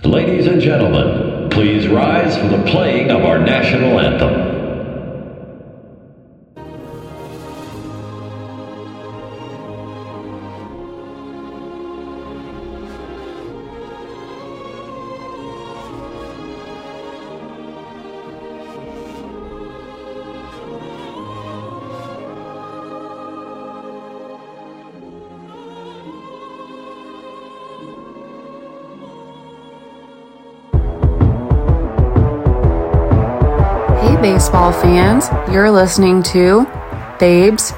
Ladies and gentlemen, please rise for the playing of our national anthem. Baseball fans, you're listening to Babes.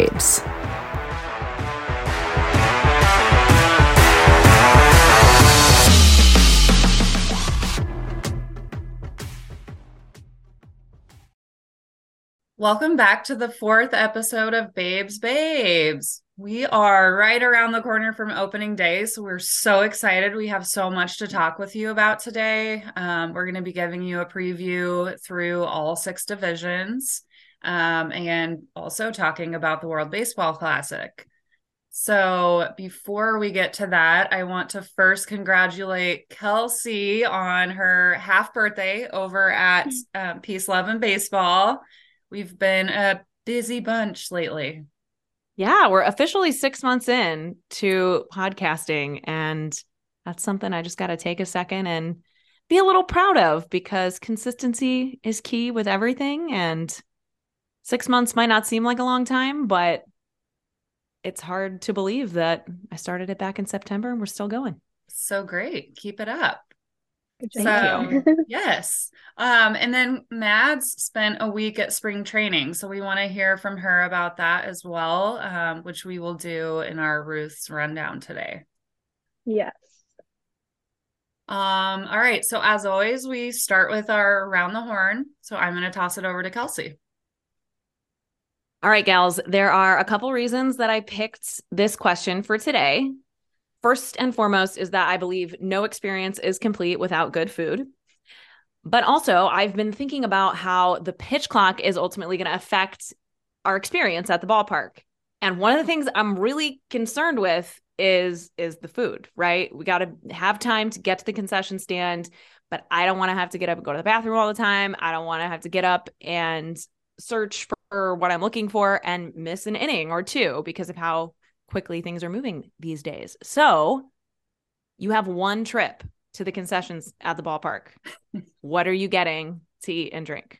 Welcome back to the fourth episode of Babes. We are right around the corner from opening day, so we're so excited. We have so much to talk with you about today. We're going to be giving you a preview through all 6 divisions, and also talking about the World Baseball Classic. So before we get to that, I want to first congratulate Kelsey on her half birthday over at Peace, Love, and Baseball. We've been a busy bunch lately. Yeah, we're officially 6 months in to podcasting, and that's something I just got to take a second and be a little proud of, because consistency is key with everything. And 6 months might not seem like a long time, but it's hard to believe that I started it back in September and we're still going. So great. Keep it up. Thank you. Yes. And then Mads spent a week at spring training, so we want to hear from her about that as well, which we will do in our Ruth's rundown today. Yes. All right. So as always, we start with our Around the Horn. So I'm going to toss it over to Kelsey. All right, gals, there are a couple reasons that I picked this question for today. First and foremost is that I believe no experience is complete without good food. But also, I've been thinking about how the pitch clock is ultimately going to affect our experience at the ballpark. And one of the things I'm really concerned with is the food, right? We got to have time to get to the concession stand, but I don't want to have to get up and go to the bathroom all the time. I don't want to have to get up and search for what I'm looking for and miss an inning or two because of how quickly things are moving these days. So you have one trip to the concessions at the ballpark. What are you getting to eat and drink?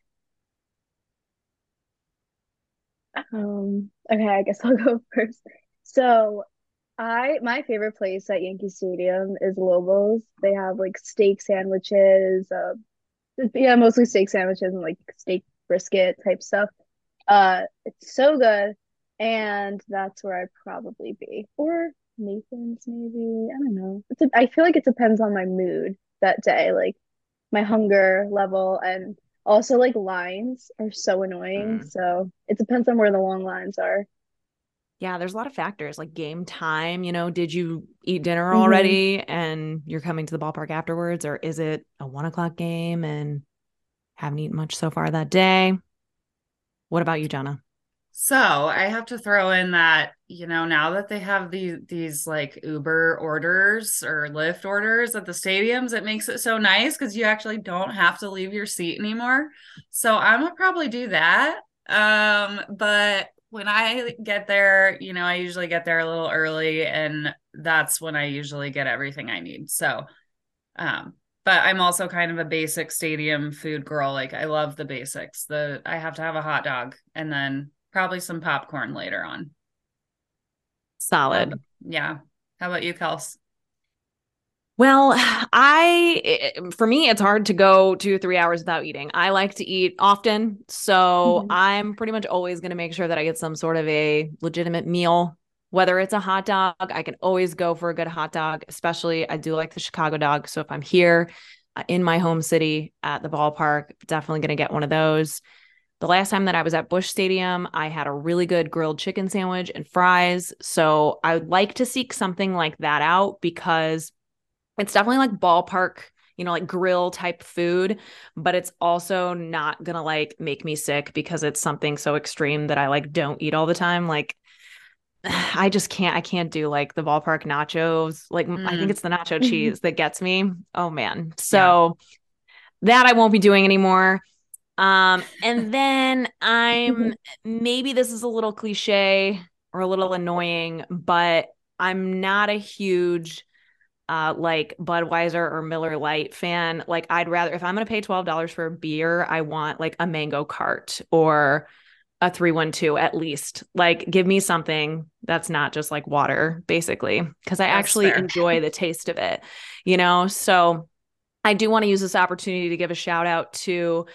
Okay, I guess I'll go first. So my favorite place at Yankee Stadium is Lobos. They have like steak sandwiches, mostly steak sandwiches and like steak brisket type stuff. It's so good. And that's where I'd probably be. Or Nathan's maybe. I don't know. I feel like it depends on my mood that day, like my hunger level, and also like lines are so annoying. So it depends on where the long lines are. Yeah, there's a lot of factors like game time. Did you eat dinner already and you're coming to the ballpark afterwards? Or is it a 1:00 game and haven't eaten much so far that day? What about you, Jonna? So I have to throw in that, now that they have these like Uber orders or Lyft orders at the stadiums, it makes it so nice because you actually don't have to leave your seat anymore. So I'm gonna probably do that. But when I get there, I usually get there a little early, and that's when I usually get everything I need. So, but I'm also kind of a basic stadium food girl. Like I love the basics. I have to have a hot dog and then probably some popcorn later on. Solid. Yeah. How about you, Kels? Well, for me, it's hard to go 2 or 3 hours without eating. I like to eat often. So I'm pretty much always going to make sure that I get some sort of a legitimate meal, whether it's a hot dog. I can always go for a good hot dog, especially I do like the Chicago dog. So if I'm here in my home city at the ballpark, definitely going to get one of those. The last time that I was at Busch Stadium, I had a really good grilled chicken sandwich and fries. So I would like to seek something like that out because it's definitely like ballpark, like grill type food, but it's also not going to like make me sick because it's something so extreme that I like don't eat all the time. Like I just can't. I can't do like the ballpark nachos. Like I think it's the nacho cheese that gets me. Oh man. So that I won't be doing anymore. And then maybe this is a little cliche or a little annoying, but I'm not a huge like Budweiser or Miller Lite fan. Like I'd rather, if I'm going to pay $12 for a beer, I want like a mango cart or a 312 at least. Like give me something that's not just like water, basically, because I actually enjoy the taste of it, So I do want to use this opportunity to give a shout out to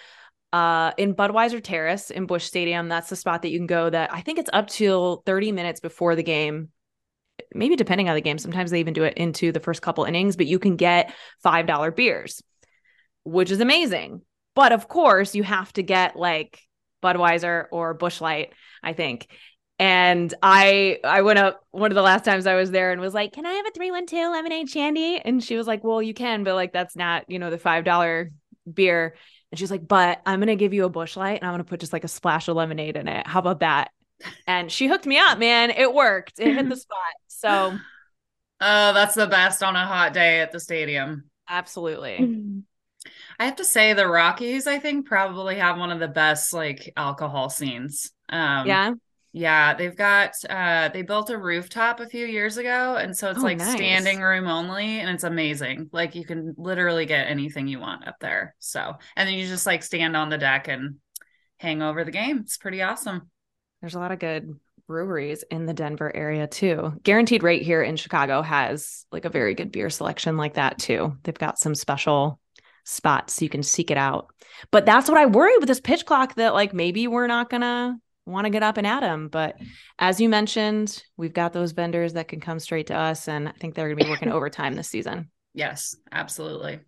in Budweiser Terrace in Busch Stadium. That's the spot that you can go that I think it's up till 30 minutes before the game. Maybe depending on the game. Sometimes they even do it into the first couple innings, but you can get $5 beers, which is amazing. But of course you have to get like Budweiser or Busch Light, I think. And I went up one of the last times I was there and was like, can I have a 312 lemonade shandy? And she was like, well, you can, but like, that's not, the $5 beer. And she's like, but I'm going to give you a Busch Light and I'm going to put just like a splash of lemonade in it. How about that? And she hooked me up, man. It worked. It hit the spot. So. Oh, that's the best on a hot day at the stadium. Absolutely. I have to say the Rockies, I think, probably have one of the best like alcohol scenes. Yeah, they've got they built a rooftop a few years ago, and so it's nice. Standing room only, and it's amazing. Like you can literally get anything you want up there. So, and then you just like stand on the deck and hang over the game. It's pretty awesome. There's a lot of good breweries in the Denver area too. Guaranteed Rate here in Chicago has like a very good beer selection like that too. They've got some special spots so you can seek it out. But that's what I worry with this pitch clock, that like maybe we're not gonna want to get up and at them. But as you mentioned, we've got those vendors that can come straight to us, and I think they're gonna be working overtime this season. Yes, absolutely.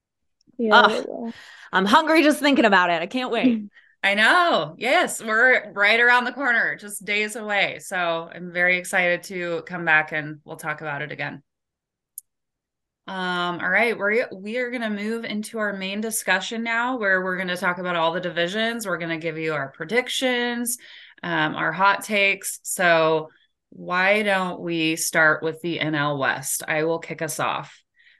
Yeah. I'm hungry just thinking about it. I can't wait. I know. Yes, we're right around the corner, just days away. So I'm very excited to come back and we'll talk about it again. All right, we are going to move into our main discussion now, where we're going to talk about all the divisions. We're going to give you our predictions, our hot takes. So why don't we start with the NL West? I will kick us off.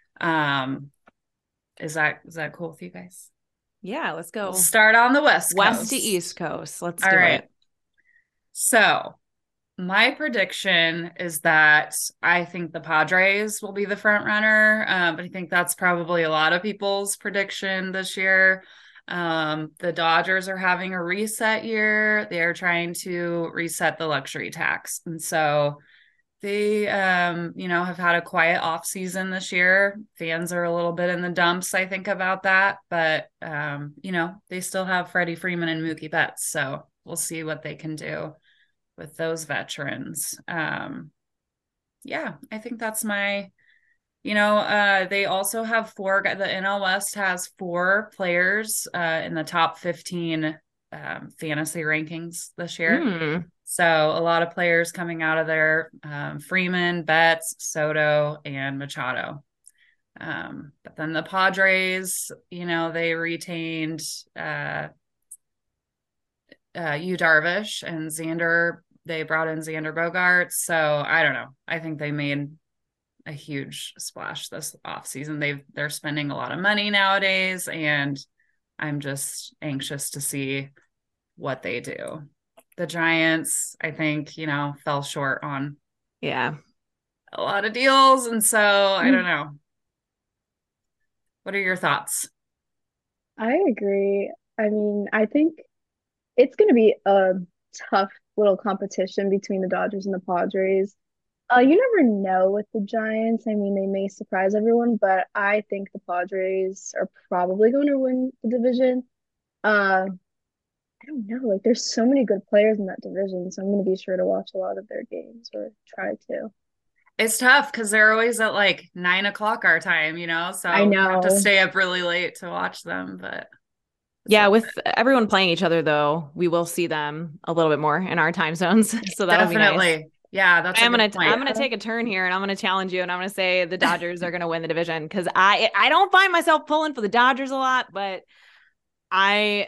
Is that cool with you guys? Yeah, let's go. We'll start on the West Coast. West to East Coast. Let's do it. So my prediction is that I think the Padres will be the front runner. But I think that's probably a lot of people's prediction this year. The Dodgers are having a reset year. They're trying to reset the luxury tax. And so they, have had a quiet off season this year. Fans are a little bit in the dumps, I think, about that. But, they still have Freddie Freeman and Mookie Betts. So we'll see what they can do with those veterans. I think that's my, they also have the NL West has 4 players in the top 15 fantasy rankings this year. So a lot of players coming out of there, Freeman, Betts, Soto, and Machado. But then the Padres, they retained Yu Darvish and Xander. They brought in Xander Bogaerts. So I don't know. I think they made a huge splash this offseason. They're spending a lot of money nowadays, and I'm just anxious to see what they do. The Giants, I think, fell short on a lot of deals. And so I don't know. What are your thoughts? I agree. I mean, I think it's going to be a tough little competition between the Dodgers and the Padres. You never know with the Giants. I mean, they may surprise everyone, but I think the Padres are probably going to win the division. I don't know. Like, there's so many good players in that division, so I'm going to be sure to watch a lot of their games, or try to. It's tough because they're always at like 9:00 our time, so I know. I have to stay up really late to watch them. But yeah, with everyone playing each other, though, we will see them a little bit more in our time zones. So that'll be nice. Yeah, that's. I'm gonna take a turn here, and I'm gonna challenge you, and I'm gonna say the Dodgers are gonna win the division, because I don't find myself pulling for the Dodgers a lot, but I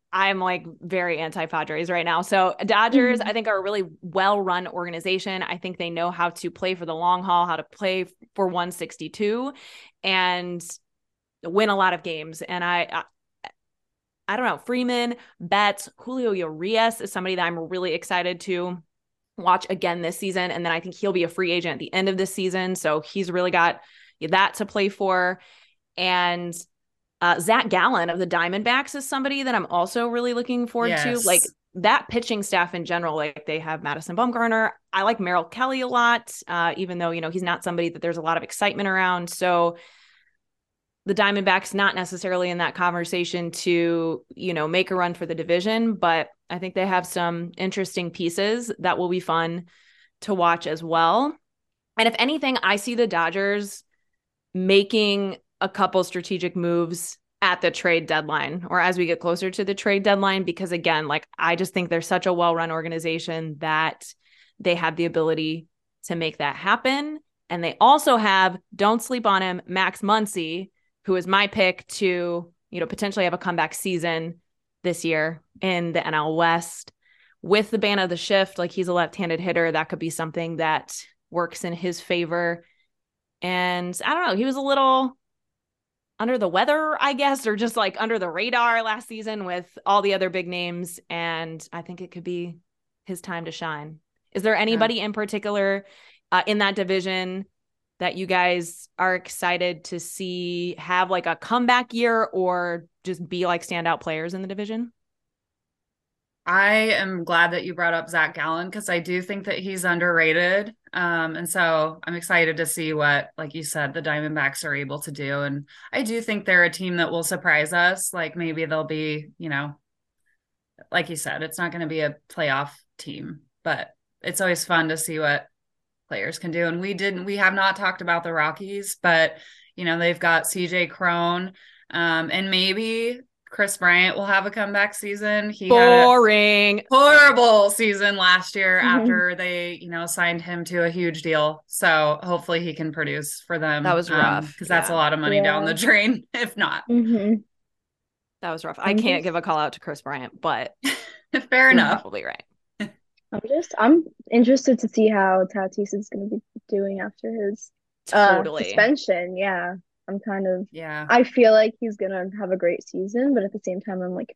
I'm like very anti-Padres right now. So Dodgers, I think, are a really well-run organization. I think they know how to play for the long haul, how to play for 162 and win a lot of games. And I don't know, Freeman, Betts, Julio Urias is somebody that I'm really excited to watch again this season. And then I think he'll be a free agent at the end of this season. So he's really got that to play for. And Zach Gallen of the Diamondbacks is somebody that I'm also really looking forward to. Like that pitching staff in general, like they have Madison Bumgarner. I like Merrill Kelly a lot, even though, he's not somebody that there's a lot of excitement around. So the Diamondbacks not necessarily in that conversation to, make a run for the division, but I think they have some interesting pieces that will be fun to watch as well. And if anything, I see the Dodgers making a couple strategic moves at the trade deadline or as we get closer to the trade deadline, because again, like I just think they're such a well-run organization that they have the ability to make that happen. And they also have, don't sleep on him, Max Muncy, who is my pick to, potentially have a comeback season this year in the NL West with the ban of the shift. Like he's a left-handed hitter. That could be something that works in his favor. And I don't know, he was a little under the weather, I guess, or just like under the radar last season with all the other big names. And I think it could be his time to shine. Is there anybody in particular in that division that you guys are excited to see have like a comeback year or just be like standout players in the division? I am glad that you brought up Zach Gallen because I do think that he's underrated. And so I'm excited to see what, like you said, the Diamondbacks are able to do. And I do think they're a team that will surprise us. Like maybe they'll be, like you said, it's not going to be a playoff team, but it's always fun to see what players can do. And we have not talked about the Rockies, but they've got CJ Cron, and maybe Chris Bryant will have a comeback season. He Boring. had a horrible season last year after they, signed him to a huge deal. So hopefully he can produce for them. That was rough. Because that's a lot of money down the drain, if not. That was rough. I can't give a call out to Chris Bryant, but fair enough. Probably right. I'm interested to see how Tatis is going to be doing after his suspension. Yeah. I'm kind of, I feel like he's going to have a great season, but at the same time, I'm like,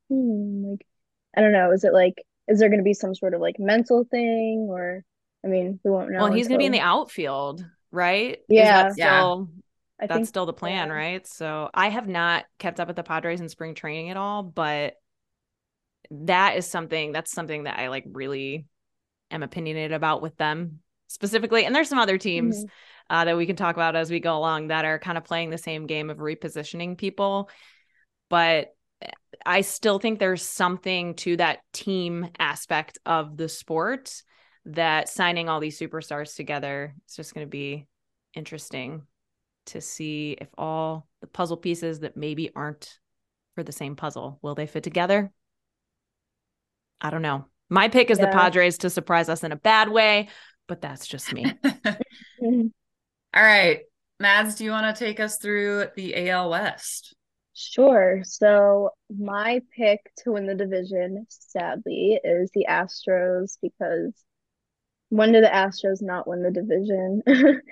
I don't know. Is there going to be some sort of like mental thing or, we won't know. Well, he's going to be in the outfield, right? Yeah. That's still the plan, right? So I have not kept up with the Padres in spring training at all, but that's something that I like really am opinionated about with them specifically. And there's some other teams that we can talk about as we go along that are kind of playing the same game of repositioning people. But I still think there's something to that team aspect of the sport that signing all these superstars together is just going to be interesting to see if all the puzzle pieces that maybe aren't for the same puzzle, will they fit together? I don't know. My pick is the Padres to surprise us in a bad way, but that's just me. All right. Mads, do you want to take us through the AL West? Sure. So my pick to win the division, sadly, is the Astros because when did the Astros not win the division?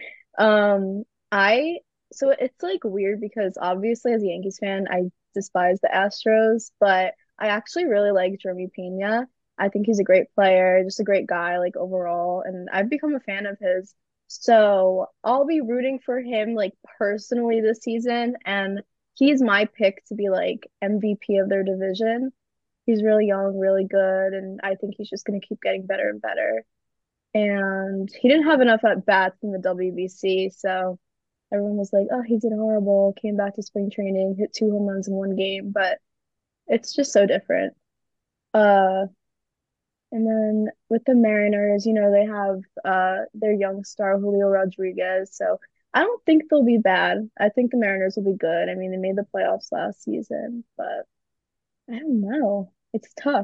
So it's like weird because obviously as a Yankees fan, I despise the Astros, but I actually really like Jeremy Pena. I think he's a great player, just a great guy, like overall, and I've become a fan of his. So I'll be rooting for him like personally this season, and he's my pick to be like MVP of their division. He's really young, really good, and I think he's just going to keep getting better and better. And he didn't have enough at bats in the WBC, so everyone was like, "Oh, he did horrible." Came back to spring training, hit 2 home runs in one game, but it's just so different. And then with the Mariners, they have their young star Julio Rodriguez. So I don't think they'll be bad. I think the Mariners will be good. They made the playoffs last season, but I don't know. It's tough.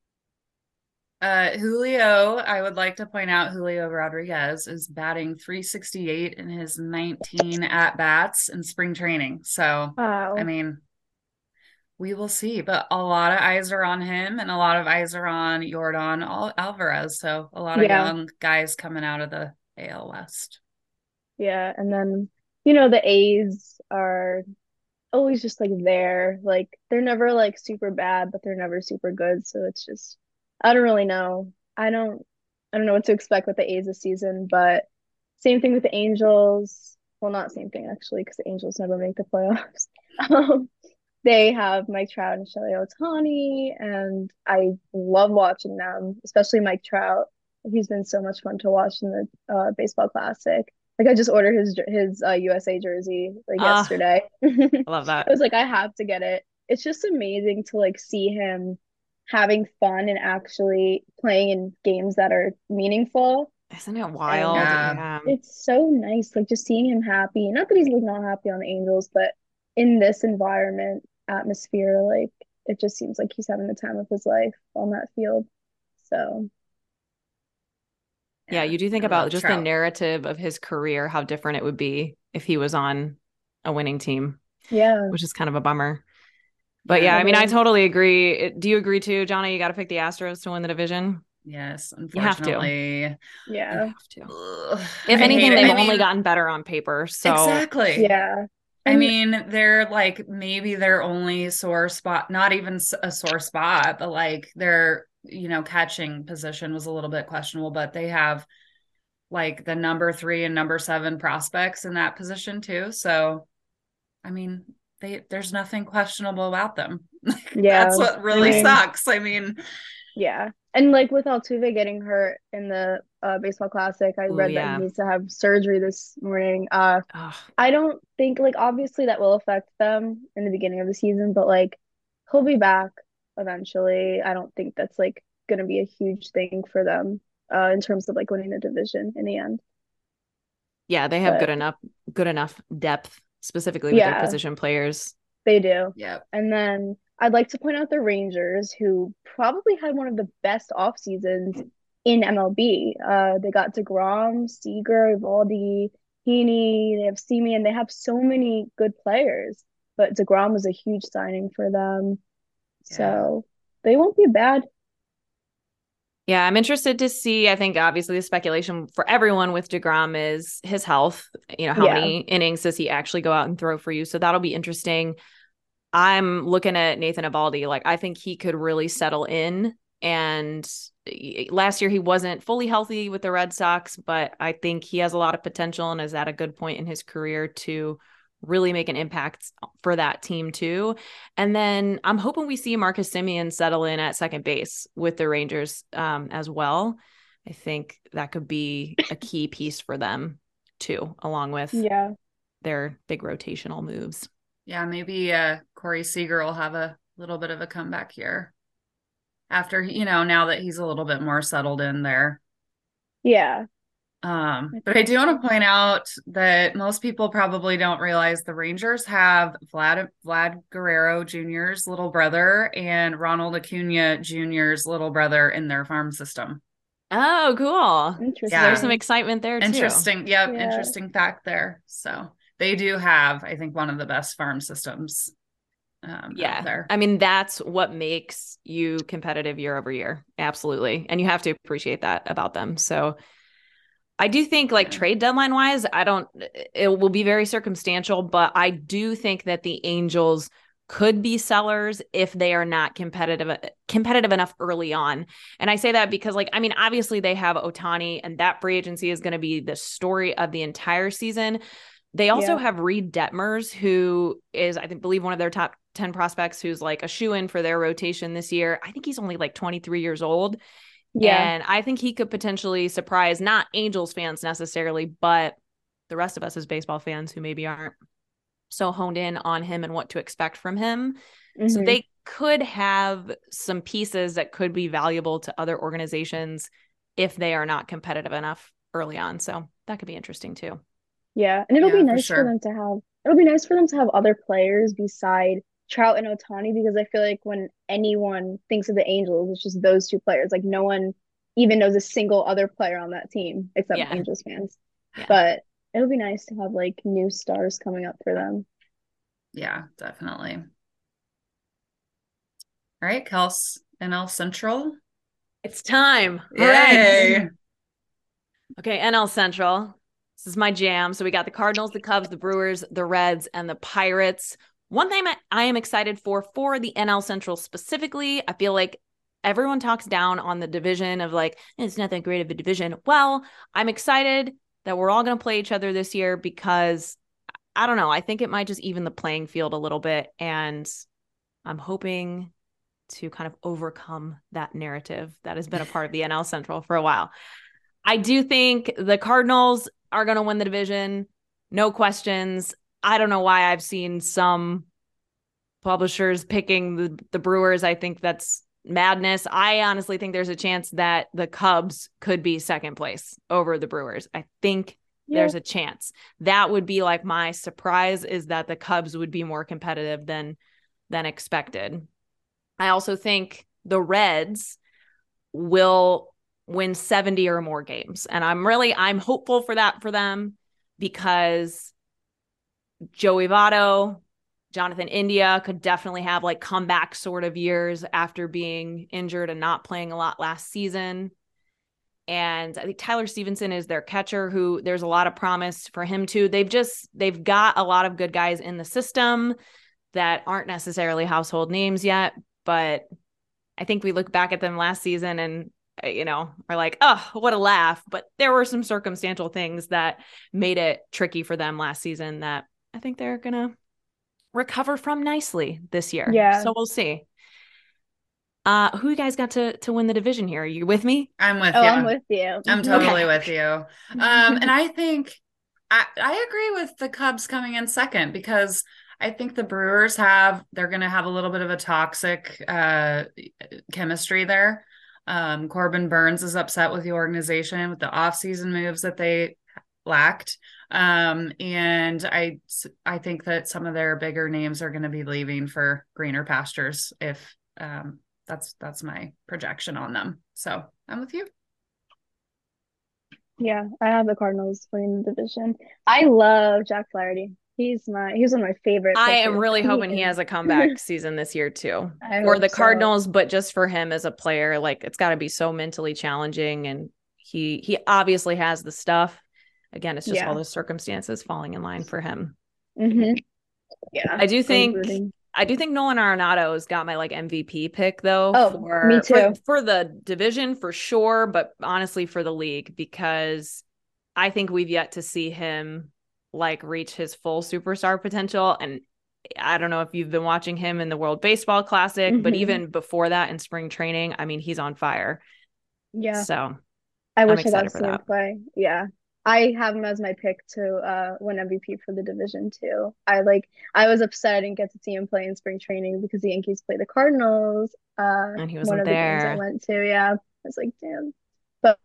Julio, I would like to point out Julio Rodriguez is batting .368 in his 19 at-bats in spring training. So, wow. we will see. But a lot of eyes are on him, and a lot of eyes are on Jordan Alvarez. So a lot of Yeah. young guys coming out of the AL West. Yeah. And then, the A's are always just like there. Like they're never like super bad, but they're never super good. So it's just I don't really know. I don't know what to expect with the A's this season, but same thing with the Angels. Well, not same thing actually, because the Angels never make the playoffs. Um, they have Mike Trout and Shohei Ohtani, and I love watching them, especially Mike Trout. He's been so much fun to watch in the baseball classic. Like I just ordered his USA jersey like Ah, yesterday. I love I that. was like, I have to get it. It's just amazing to like see him having fun and actually playing in games that are meaningful. Isn't it And wild? Yeah. Yeah. it's so nice, like just seeing him happy. Not that he's like not happy on the Angels, but in this environment, atmosphere, like it just seems like he's having the time of his life on that field. So Yeah, Yeah. you do think I about love just the Trout. narrative of his career, how different it would be if he was on a winning team, yeah, which is kind of a bummer. But yeah, Yeah. I it mean, I is. totally agree. Do you agree too, Johnny? You got to pick the Astros to win the division. Yes. You have to. Unfortunately. You Yeah, have to. Ugh, If I hate anything, it. they've I only mean, gotten better on paper. So, exactly. yeah. I And mean, they're like maybe their only sore spot, not even a sore spot, but like their, catching position was a little bit questionable, but they have like the number 3 and number 7 prospects in that position too. So, I mean, there's nothing questionable about them. Like that's yeah, what I really right. mean, sucks. I mean, yeah. And like with Altuve getting hurt in the baseball classic, I Ooh, read that he yeah. needs to have surgery this morning. Ugh. I don't think like obviously that will affect them in the beginning of the season, but like he'll be back eventually. I don't think that's like gonna be a huge thing for them in terms of like winning the division in the end. Yeah, they have But good enough depth, specifically with their yeah, position players. they do. yeah. And then I'd like to point out the Rangers, who probably had one of the best off seasons in MLB. They got DeGrom, Seager, Evaldi, Heaney, they have Semien, they have so many good players. But DeGrom was a huge signing for them. Yeah. So they won't be bad. Yeah, I'm interested to see. I think obviously the speculation for everyone with DeGrom is his health. How Yeah. many innings does he actually go out and throw for you? So that'll be interesting. I'm looking at Nathan Eovaldi. Like, I think he could really settle in. And last year he wasn't fully healthy with the Red Sox, but I think he has a lot of potential and is at a good point in his career to really make an impact for that team too. And then I'm hoping we see Marcus Semien settle in at second base with the Rangers as well. I think that could be a key piece for them too, along with Yeah. their big rotational moves. Yeah, maybe Corey Seager will have a little bit of a comeback here after, now that he's a little bit more settled in there. Yeah. I But I think do want so. to point out that most people probably don't realize the Rangers have Vlad Guerrero Jr.'s little brother and Ronald Acuna Jr.'s little brother in their farm system. Oh, cool. So there's Yeah. some Interesting. excitement there too. Interesting. Yep. Yeah. Interesting fact there. So they do have, I think, one of the best farm systems out Yeah. there. I mean, that's what makes you competitive year over year. Absolutely. And you have to appreciate that about them. So I do think like Yeah. trade deadline wise, it will be very circumstantial, but I do think that the Angels could be sellers if they are not competitive enough early on. And I say that because like, I mean, obviously they have Ohtani and that free agency is going to be the story of the entire season. They also Yeah. have Reed Detmers, who is, I think, believe one of their top 10 prospects, who's like a shoe-in for their rotation this year. I think he's only like 23 years old. Yeah. And I think he could potentially surprise not Angels fans necessarily, but the rest of us as baseball fans who maybe aren't so honed in on him and what to expect from him. So Hmm. they could have some pieces that could be valuable to other organizations if they are not competitive enough early on. So that could be interesting too. Yeah. And Yeah, for sure. it'll be nice for them to have other players beside Trout and Ohtani because I feel like when anyone thinks of the Angels, it's just those two players. Like no one even knows a single other player on that team except Yeah. Angels fans. Yeah. But it'll be nice to have like new stars coming up for them. Yeah, definitely. All right, Kels, NL Central. It's time. All right. Yay. Okay, NL Central. This is my jam. So we got the Cardinals, the Cubs, the Brewers, the Reds, and the Pirates. One thing I am excited for the NL Central specifically, I feel like everyone talks down on the division of like, it's not that great of a division. Well, I'm excited that we're all going to play each other this year because I don't know. I think it might just even the playing field a little bit. And I'm hoping to kind of overcome that narrative that has been a part of the NL Central for a while. I do think the Cardinals are going to win the division. No questions. I don't know why I've seen some publishers picking the Brewers. I think that's madness. I honestly think there's a chance that the Cubs could be second place over the Brewers. I think there's a chance. That would be like my surprise, is that the Cubs would be more competitive than expected. I also think the Reds will win 70 or more games. And I'm hopeful for that for them, because Joey Votto, Jonathan India could definitely have like comeback sort of years after being injured and not playing a lot last season. And I think Tyler Stevenson is their catcher, who there's a lot of promise for him too. They've got a lot of good guys in the system that aren't necessarily household names yet, but I think we look back at them last season and, are like, oh, what a laugh. But there were some circumstantial things that made it tricky for them last season that I think they're going to recover from nicely this year. Yeah. So we'll see. Who you guys got to win the division here? Are you with me? I'm with Oh, you. I'm with you. I'm totally Okay. with you. And I think I agree with the Cubs coming in second, because I think the Brewers they're going to have a little bit of a toxic chemistry there. Corbin Burns is upset with the organization with the offseason moves that they lacked. And I think that some of their bigger names are going to be leaving for greener pastures, if that's my projection on them. So I'm with you. Yeah, I have the Cardinals winning the division. I love Jack Flaherty. He's one of my favorite I am pitchers. really hoping he has a comeback season this year too, I for hope the so. Cardinals, but just for him as a player. Like, it's got to be so mentally challenging, and he obviously has the stuff. Again, it's just all the circumstances falling in line for him. Mm-hmm. Yeah, I do think Nolan Arenado's got my like MVP pick though. Oh, me too. For the division for sure, but honestly for the league, because I think we've yet to see him like reach his full superstar potential. And I don't know if you've been watching him in the World Baseball Classic, but even before that in spring training, I mean, he's on fire. Yeah. So I wish I got to see him play. Yeah. I have him as my pick to win MVP for the division too. I was upset I didn't get to see him play in spring training because the Yankees play the Cardinals. And he wasn't one of there. the games I went to. Yeah. I was like, damn. But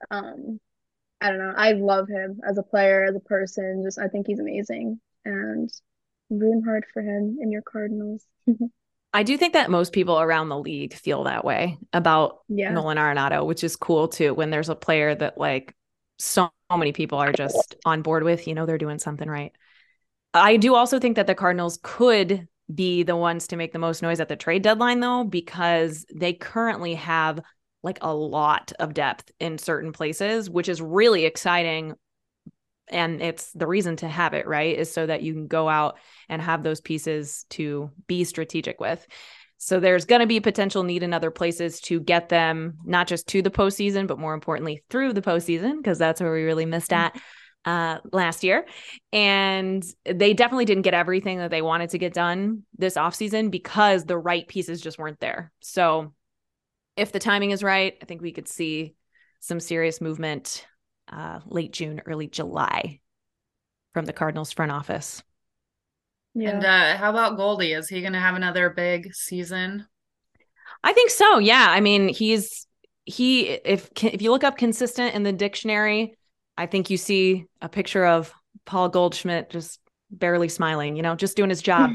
I don't know. I love him as a player, as a person. Just, I think he's amazing, and I'm rooting hard for him in your Cardinals. I do think that most people around the league feel that way about Nolan Arenado, which is cool too. When there's a player that like so many people are just on board with, they're doing something right. I do also think that the Cardinals could be the ones to make the most noise at the trade deadline though, because they currently have like a lot of depth in certain places, which is really exciting. And it's the reason to have it, right, is so that you can go out and have those pieces to be strategic with. So there's going to be potential need in other places to get them not just to the postseason, but more importantly through the postseason, because that's where we really missed at last year. And they definitely didn't get everything that they wanted to get done this offseason because the right pieces just weren't there. So if the timing is right, I think we could see some serious movement late June, early July from the Cardinals front office. Yeah. And how about Goldie? Is he going to have another big season? I think so. Yeah. I mean, if you look up consistent in the dictionary, I think you see a picture of Paul Goldschmidt just barely smiling, just doing his job.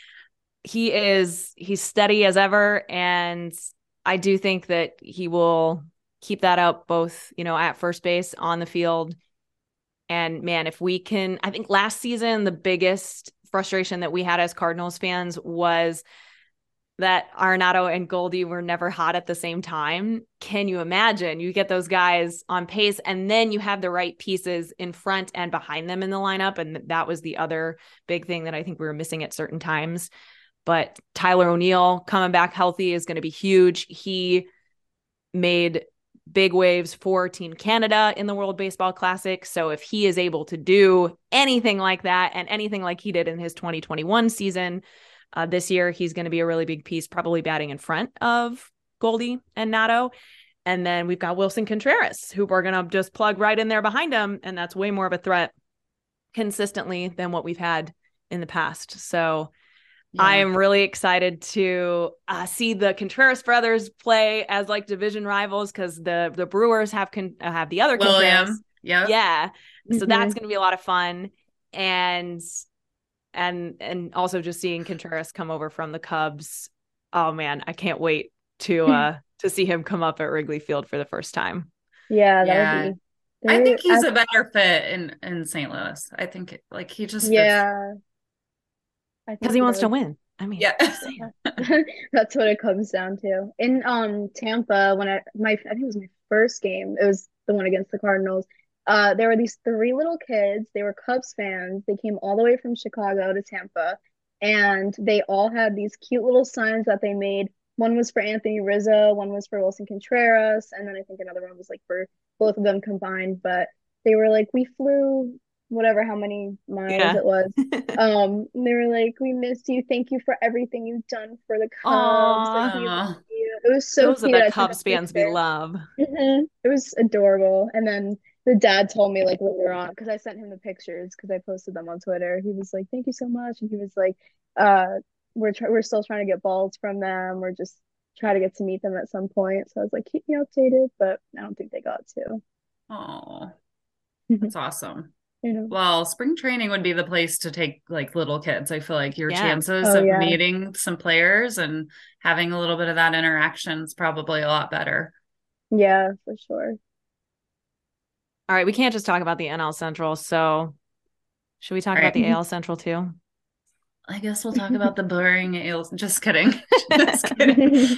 He's steady as ever. And I do think that he will keep that up both, at first base, on the field. And man, if we can, I think last season, the biggest frustration that we had as Cardinals fans was that Arenado and Goldie were never hot at the same time. Can you imagine? You get those guys on pace, and then you have the right pieces in front and behind them in the lineup. And that was the other big thing that I think we were missing at certain times. But Tyler O'Neill coming back healthy is going to be huge. He made big waves for Team Canada in the World Baseball Classic. So if he is able to do anything like that and anything like he did in his 2021 season, this year, he's going to be a really big piece, probably batting in front of Goldie and Nato. And then we've got Wilson Contreras, who we're going to just plug right in there behind him. And that's way more of a threat consistently than what we've had in the past. So I am really excited to see the Contreras brothers play as like division rivals, because the Brewers have the other William. Contreras. Yep. Yeah. So that's going to be a lot of fun. And also just seeing Contreras come over from the Cubs. Oh man, I can't wait to see him come up at Wrigley Field for the first time. Yeah, that would be. I think he's a better fit in St. Louis. I think like he just fits. Because he wants to win. I mean, yeah, that's what it comes down to. In Tampa, when I think it was my first game, it was the one against the Cardinals. There were these three little kids. They were Cubs fans. They came all the way from Chicago to Tampa, and they all had these cute little signs that they made. One was for Anthony Rizzo, one was for Wilson Contreras, and then I think another one was like for both of them combined. But they were like, we flew whatever how many miles it was. They were like, we missed you. Thank you for everything you've done for the Cubs. Like, we love you. It was so those cute. Are the Cubs fans we love. It was adorable. And then the dad told me like later on, because I sent him the pictures because I posted them on Twitter. He was like, "Thank you so much," and he was like, we're still trying to get balls from them. We're just trying to get to meet them at some point." So I was like, "Keep me updated," but I don't think they got to. Oh, that's awesome. Well, spring training would be the place to take like little kids. I feel like your chances of meeting some players and having a little bit of that interaction is probably a lot better. Yeah, for sure. All right, we can't just talk about the NL Central. So should we talk about the AL Central too? I guess we'll talk about the boring AL. Just kidding. Just kidding.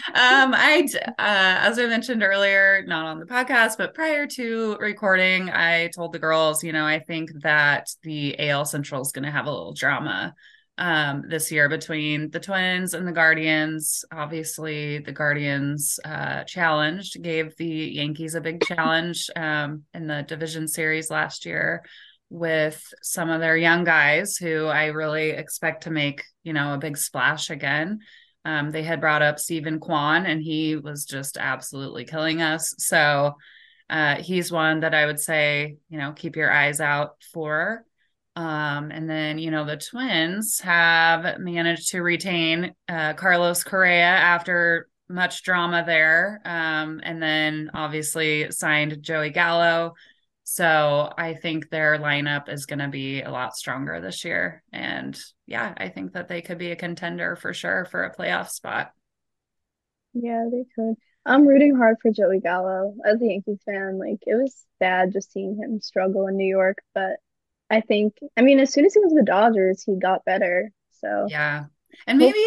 As I mentioned earlier, not on the podcast, but prior to recording, I told the girls, I think that the AL Central is going to have a little drama this year between the Twins and the Guardians. Obviously, the Guardians gave the Yankees a big challenge in the division series last year with some of their young guys who I really expect to make, a big splash again. They had brought up Stephen Kwan, and he was just absolutely killing us. So he's one that I would say, keep your eyes out for. And then, the Twins have managed to retain Carlos Correa after much drama there. And then obviously signed Joey Gallo. So I think their lineup is going to be a lot stronger this year. And yeah, I think that they could be a contender for sure for a playoff spot. Yeah, they could. I'm rooting hard for Joey Gallo as a Yankees fan. Like, it was sad just seeing him struggle in New York, but as soon as he was the Dodgers, he got better. So yeah. And maybe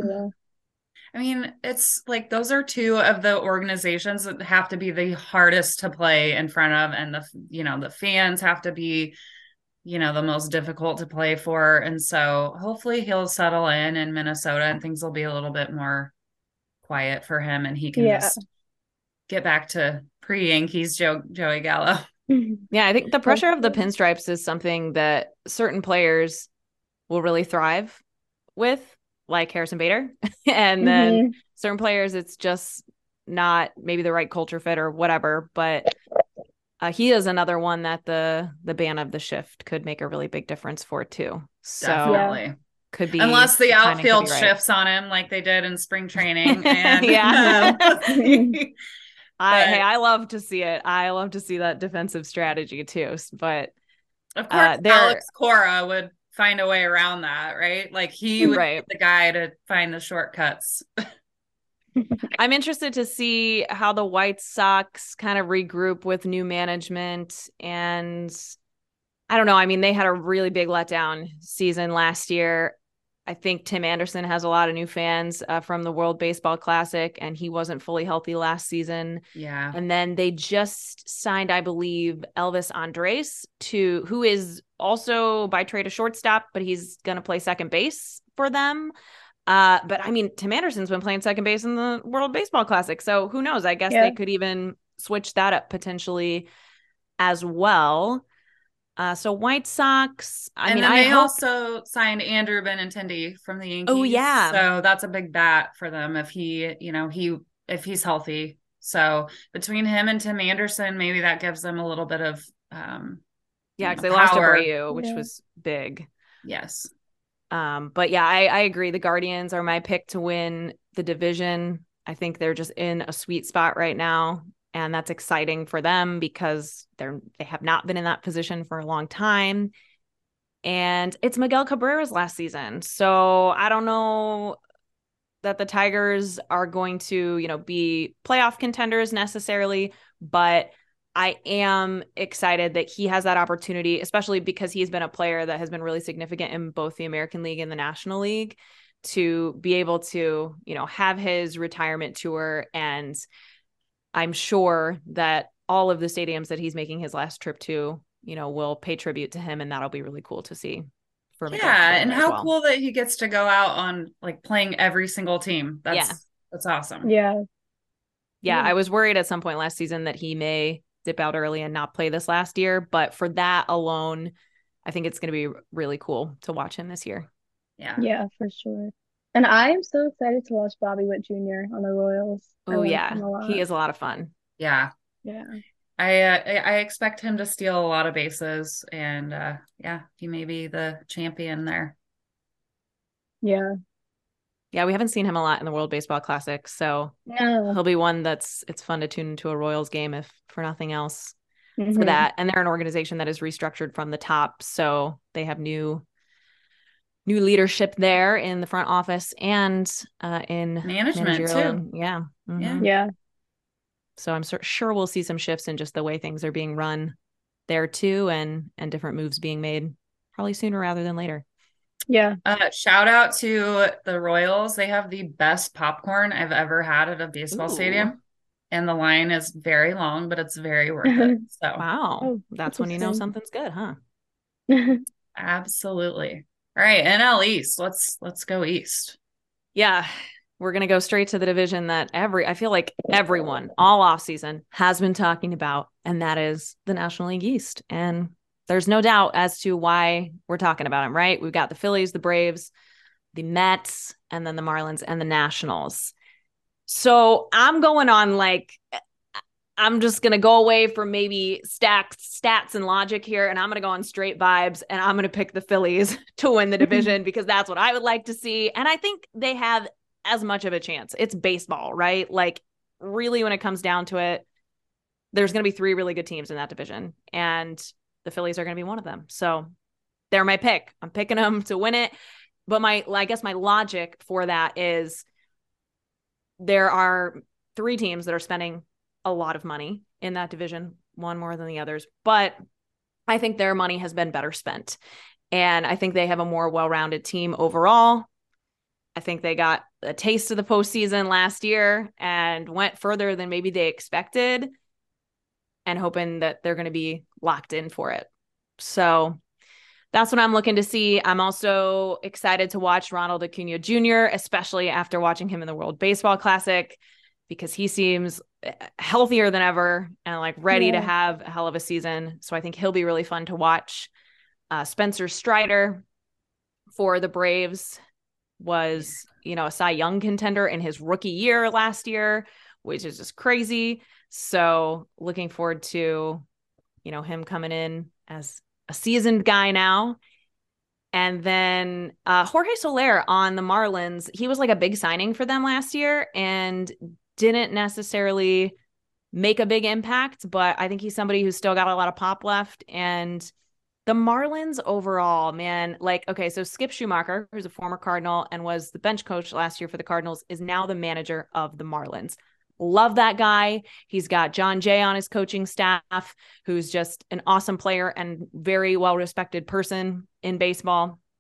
it's like those are two of the organizations that have to be the hardest to play in front of, and the fans have to be, the most difficult to play for. And so hopefully he'll settle in Minnesota and things will be a little bit more quiet for him, and he can just get back to pre-Yankees Joey Gallo. Yeah, I think the pressure of the pinstripes is something that certain players will really thrive with, like Harrison Bader. And then certain players, it's just not maybe the right culture fit or whatever. But he is another one that the ban of the shift could make a really big difference for too. So definitely. Could be, unless the outfield shifts on him like they did in spring training. And I love to see it. I love to see that defensive strategy too. But of course, Alex Cora would find a way around that, right? Like he would be the guy to find the shortcuts. I'm interested to see how the White Sox kind of regroup with new management. And I don't know. I mean, they had a really big letdown season last year. I think Tim Anderson has a lot of new fans from the World Baseball Classic, and he wasn't fully healthy last season. Yeah. And then they just signed, I believe, Elvis Andres, who is also by trade a shortstop, but he's going to play second base for them. But I mean, Tim Anderson's been playing second base in the World Baseball Classic, so who knows? I guess they could even switch that up potentially as well. So White Sox, I also signed Andrew Benintendi from the Yankees. Oh yeah. So that's a big bat for them if if he's healthy. So between him and Tim Anderson, maybe that gives them a little bit of because they lost Abreu, which was big. Yes. But yeah, I agree. The Guardians are my pick to win the division. I think they're just in a sweet spot right now. And that's exciting for them because they have not been in that position for a long time. And it's Miguel Cabrera's last season. So I don't know that the Tigers are going to, be playoff contenders necessarily, but I am excited that he has that opportunity, especially because he's been a player that has been really significant in both the American League and the National League, to be able to, have his retirement tour. And I'm sure that all of the stadiums that he's making his last trip to, will pay tribute to him. And that'll be really cool to see. And how cool that he gets to go out on like playing every single team. That's awesome. Yeah. I was worried at some point last season that he may dip out early and not play this last year. But for that alone, I think it's going to be really cool to watch him this year. Yeah, for sure. And I am so excited to watch Bobby Witt Jr. on the Royals. Oh yeah, he is a lot of fun. Yeah. I expect him to steal a lot of bases, and he may be the champion there. Yeah, we haven't seen him a lot in the World Baseball Classic, so he'll be one it's fun to tune into a Royals game, if for nothing else, for that. And they're an organization that is restructured from the top, so they have new leadership there in the front office and in management too. Yeah. Mm-hmm. Yeah. So I'm sure we'll see some shifts in just the way things are being run there too, and different moves being made probably sooner rather than later. Yeah. Shout out to the Royals. They have the best popcorn I've ever had at a baseball stadium. And the line is very long, but it's very worth it. So wow. That's when you know something's good, huh? Absolutely. All right, NL East. Let's go East. Yeah, we're going to go straight to the division that I feel like everyone all offseason has been talking about, and that is the National League East. And there's no doubt as to why we're talking about them, right? We've got the Phillies, the Braves, the Mets, and then the Marlins and the Nationals. So I'm going on I'm just going to go away from maybe stats and logic here, and I'm going to go on straight vibes, and I'm going to pick the Phillies to win the division because that's what I would like to see. And I think they have as much of a chance. It's baseball, right? Like, really, when it comes down to it, there's going to be 3 really good teams in that division, and the Phillies are going to be one of them. So they're my pick. I'm picking them to win it. But I guess my logic for that is there are 3 teams that are spending a lot of money in that division, one more than the others, but I think their money has been better spent. And I think they have a more well-rounded team overall. I think they got a taste of the postseason last year and went further than maybe they expected, and hoping that they're going to be locked in for it. So that's what I'm looking to see. I'm also excited to watch Ronald Acuna Jr., especially after watching him in the World Baseball Classic, because he seems healthier than ever and ready to have a hell of a season. So I think he'll be really fun to watch. Spencer Strider for the Braves was, a Cy Young contender in his rookie year last year, which is just crazy. So looking forward to, him coming in as a seasoned guy now. And then Jorge Soler on the Marlins, he was a big signing for them last year and didn't necessarily make a big impact, but I think he's somebody who's still got a lot of pop left. And the Marlins overall, man, so Skip Schumacher, who's a former Cardinal and was the bench coach last year for the Cardinals, is now the manager of the Marlins. Love that guy. He's got John Jay on his coaching staff, who's just an awesome player and very well-respected person in baseball.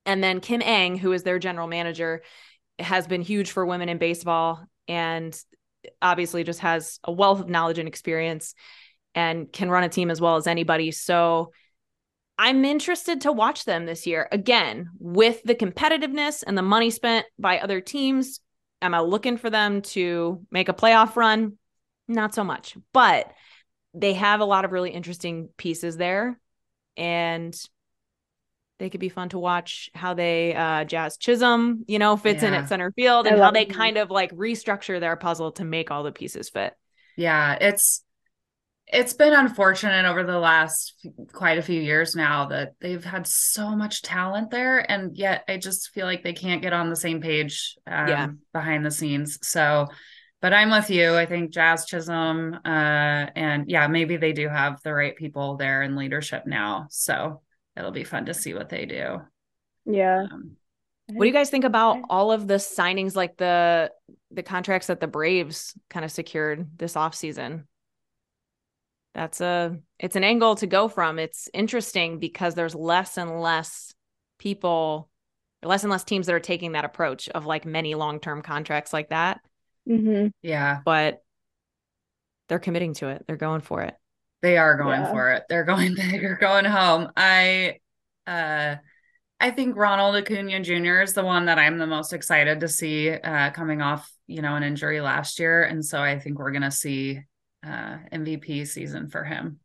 And then Kim Ng, who is their general manager, has been huge for women in baseball and obviously just has a wealth of knowledge and experience and can run a team as well as anybody. So I'm interested to watch them this year. Again, with the competitiveness and the money spent by other teams, am I looking for them to make a playoff run? Not so much, but they have a lot of really interesting pieces there, and they could be fun to watch how they Jazz Chisholm, fits in at center field, and how they kind of like restructure their puzzle to make all the pieces fit. Yeah, it's been unfortunate over the last quite a few years now that they've had so much talent there, and yet I just feel like they can't get on the same page behind the scenes. So, but I'm with you. I think Jazz Chisholm, and yeah, maybe they do have the right people there in leadership now. So it'll be fun to see what they do. Yeah. What do you guys think about all of the signings, like the contracts that the Braves kind of secured this offseason? It's an angle to go from. It's interesting because there's less and less teams that are taking that approach of like many long-term contracts like that. Mm-hmm. Yeah. But they're committing to it. They're going for it. They are going for it. They're going big or going home. I think Ronald Acuna Jr. is the one that I'm the most excited to see coming off, an injury last year. And so I think we're going to see MVP season for him.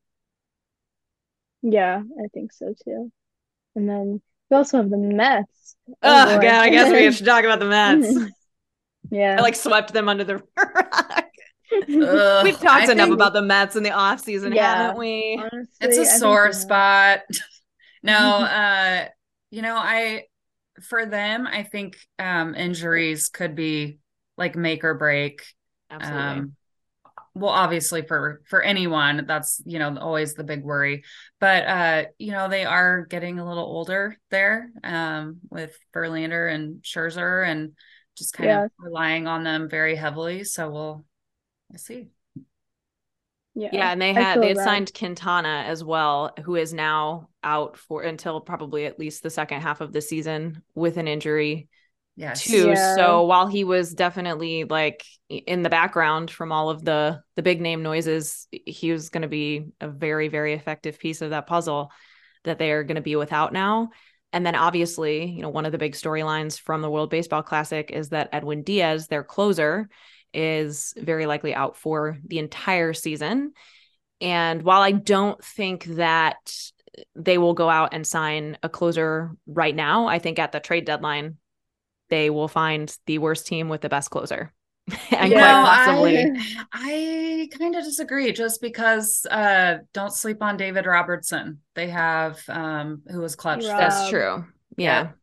Yeah, I think so too. And then we also have the Mets. Oh, God, I guess we should talk about the Mets. Yeah. I swept them under the rug. We've talked enough about the Mets in the offseason, haven't we? Honestly, it's a sore spot. No, for them, I think injuries could be like make or break. Absolutely. Well, obviously for anyone, that's, always the big worry, but they are getting a little older there with Verlander and Scherzer, and just kind of relying on them very heavily. So we'll see. Yeah, and they had signed Quintana as well, who is now out until probably at least the second half of the season with an injury. Yes. Too. Yeah. So while he was definitely like in the background from all of the big name noises, he was going to be a very, very effective piece of that puzzle that they are going to be without now. And then obviously, one of the big storylines from the World Baseball Classic is that Edwin Diaz, their closer, is very likely out for the entire season. And while I don't think that they will go out and sign a closer right now, I think at the trade deadline, they will find the worst team with the best closer. And quite possibly. I kind of disagree, just because don't sleep on David Robertson. They have who was clutch. That's true. Yeah.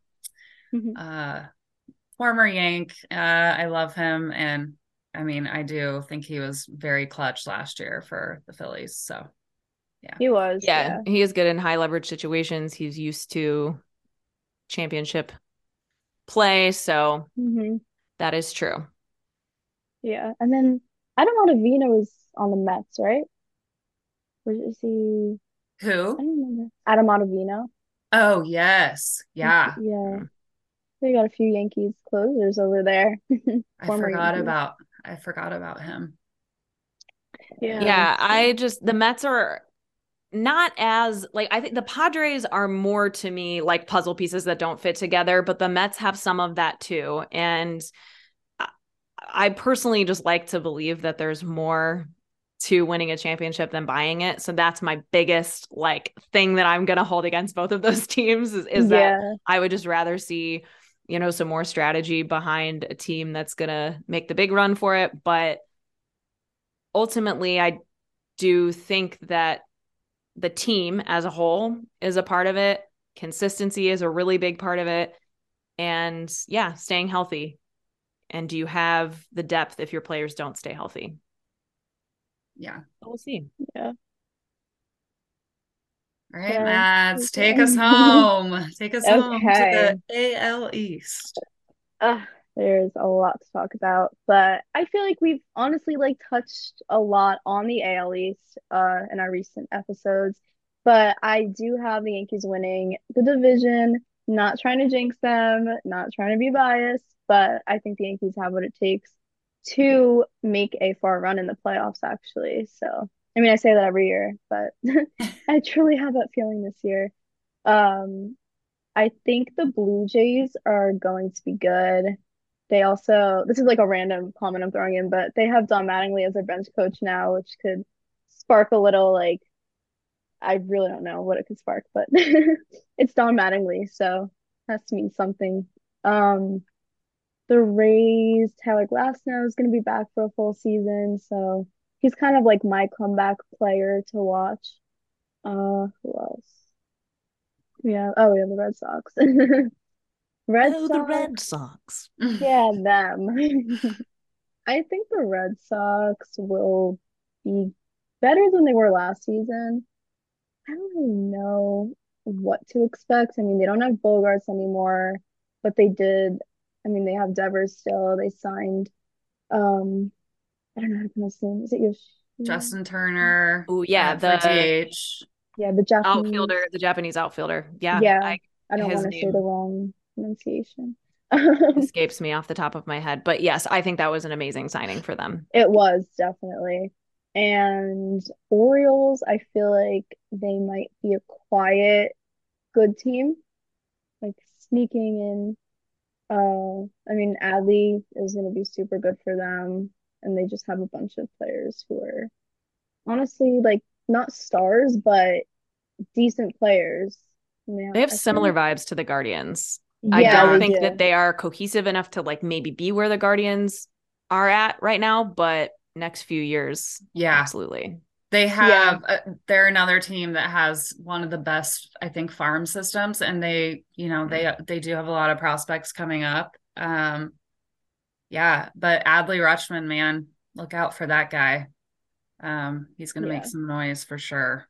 Former Yank. I love him. And I mean, I do think he was very clutch last year for the Phillies. So yeah. He was. Yeah. He is good in high leverage situations. He's used to championship play, so that is true. Yeah, and then Adam Ottavino is on the Mets, right? Where is he? Who? I don't remember. Adam Ottavino. Oh yes, yeah. They got a few Yankees closers over there. I forgot about him. Yeah, the Mets are not as I think the Padres are more to me like puzzle pieces that don't fit together, but the Mets have some of that too. And I personally just like to believe that there's more to winning a championship than buying it. So that's my biggest thing that I'm going to hold against both of those teams is that I would just rather see, some more strategy behind a team that's going to make the big run for it. But ultimately, I do think that the team as a whole is a part of it. Consistency is a really big part of it. And staying healthy. And do you have the depth if your players don't stay healthy? Yeah. We'll see. Yeah. All right, Mads, take us home. Take us home to the AL East. There's a lot to talk about, but I feel like we've honestly touched a lot on the AL East in our recent episodes. But I do have the Yankees winning the division, not trying to jinx them, not trying to be biased, but I think the Yankees have what it takes to make a far run in the playoffs, actually. So, I mean, I say that every year, but I truly have that feeling this year. Um, I think the Blue Jays are going to be good. They also, this is like a random comment I'm throwing in, but they have Don Mattingly as their bench coach now, which could spark a little like, I really don't know what it could spark, but it's Don Mattingly, so has to mean something. Um, the Rays, Tyler Glasnow is going to be back for a full season, so he's kind of like my comeback player to watch. Who else? Yeah, oh, we have the Red Sox. Red Oh, the Sox, Red Sox. yeah, them. I think the Red Sox will be better than they were last season. I don't really know what to expect. I mean, they don't have Bogarts anymore, but they did. I mean, they have Devers still. They signed, um, I don't know how to pronounce his name. Is it Yoshi? Justin Turner Oh, yeah, for the DH. Yeah, the Japanese. outfielder, the Japanese outfielder. Yeah, Yeah, I don't his want to say the name wrong pronunciation. escapes me off the top of my head. But yes, I think that was an amazing signing for them. It was definitely. And Orioles, I feel like they might be a quiet, good team, like sneaking in. I mean, Adley is going to be super good for them, and they just have a bunch of players who are honestly like not stars, but decent players. And They have I feel similar like, vibes to the Guardians. I yeah, don't Yeah, they think that do. they are cohesive enough to like maybe be where the Guardians are at right now, but next few years, yeah. absolutely. They Yeah, have, they're another team that has one of the best, I think, farm systems, and they do have a lot of prospects coming up. Yeah, but Adley Rutschman, man, look out for that guy. He's going to make yeah, some noise for sure.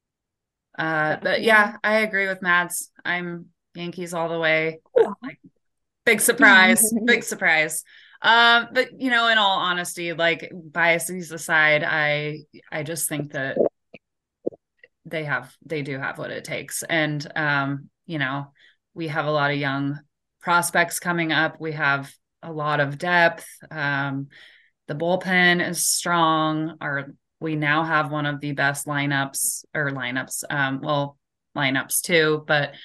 But definitely. yeah, I agree with Mads. I'm Yankees all the way. Like big surprise, big surprise. But in all honesty, like biases aside, I just think that they do have what it takes. And we have a lot of young prospects coming up. We have a lot of depth. The bullpen is strong. We now have one of the best lineups too, but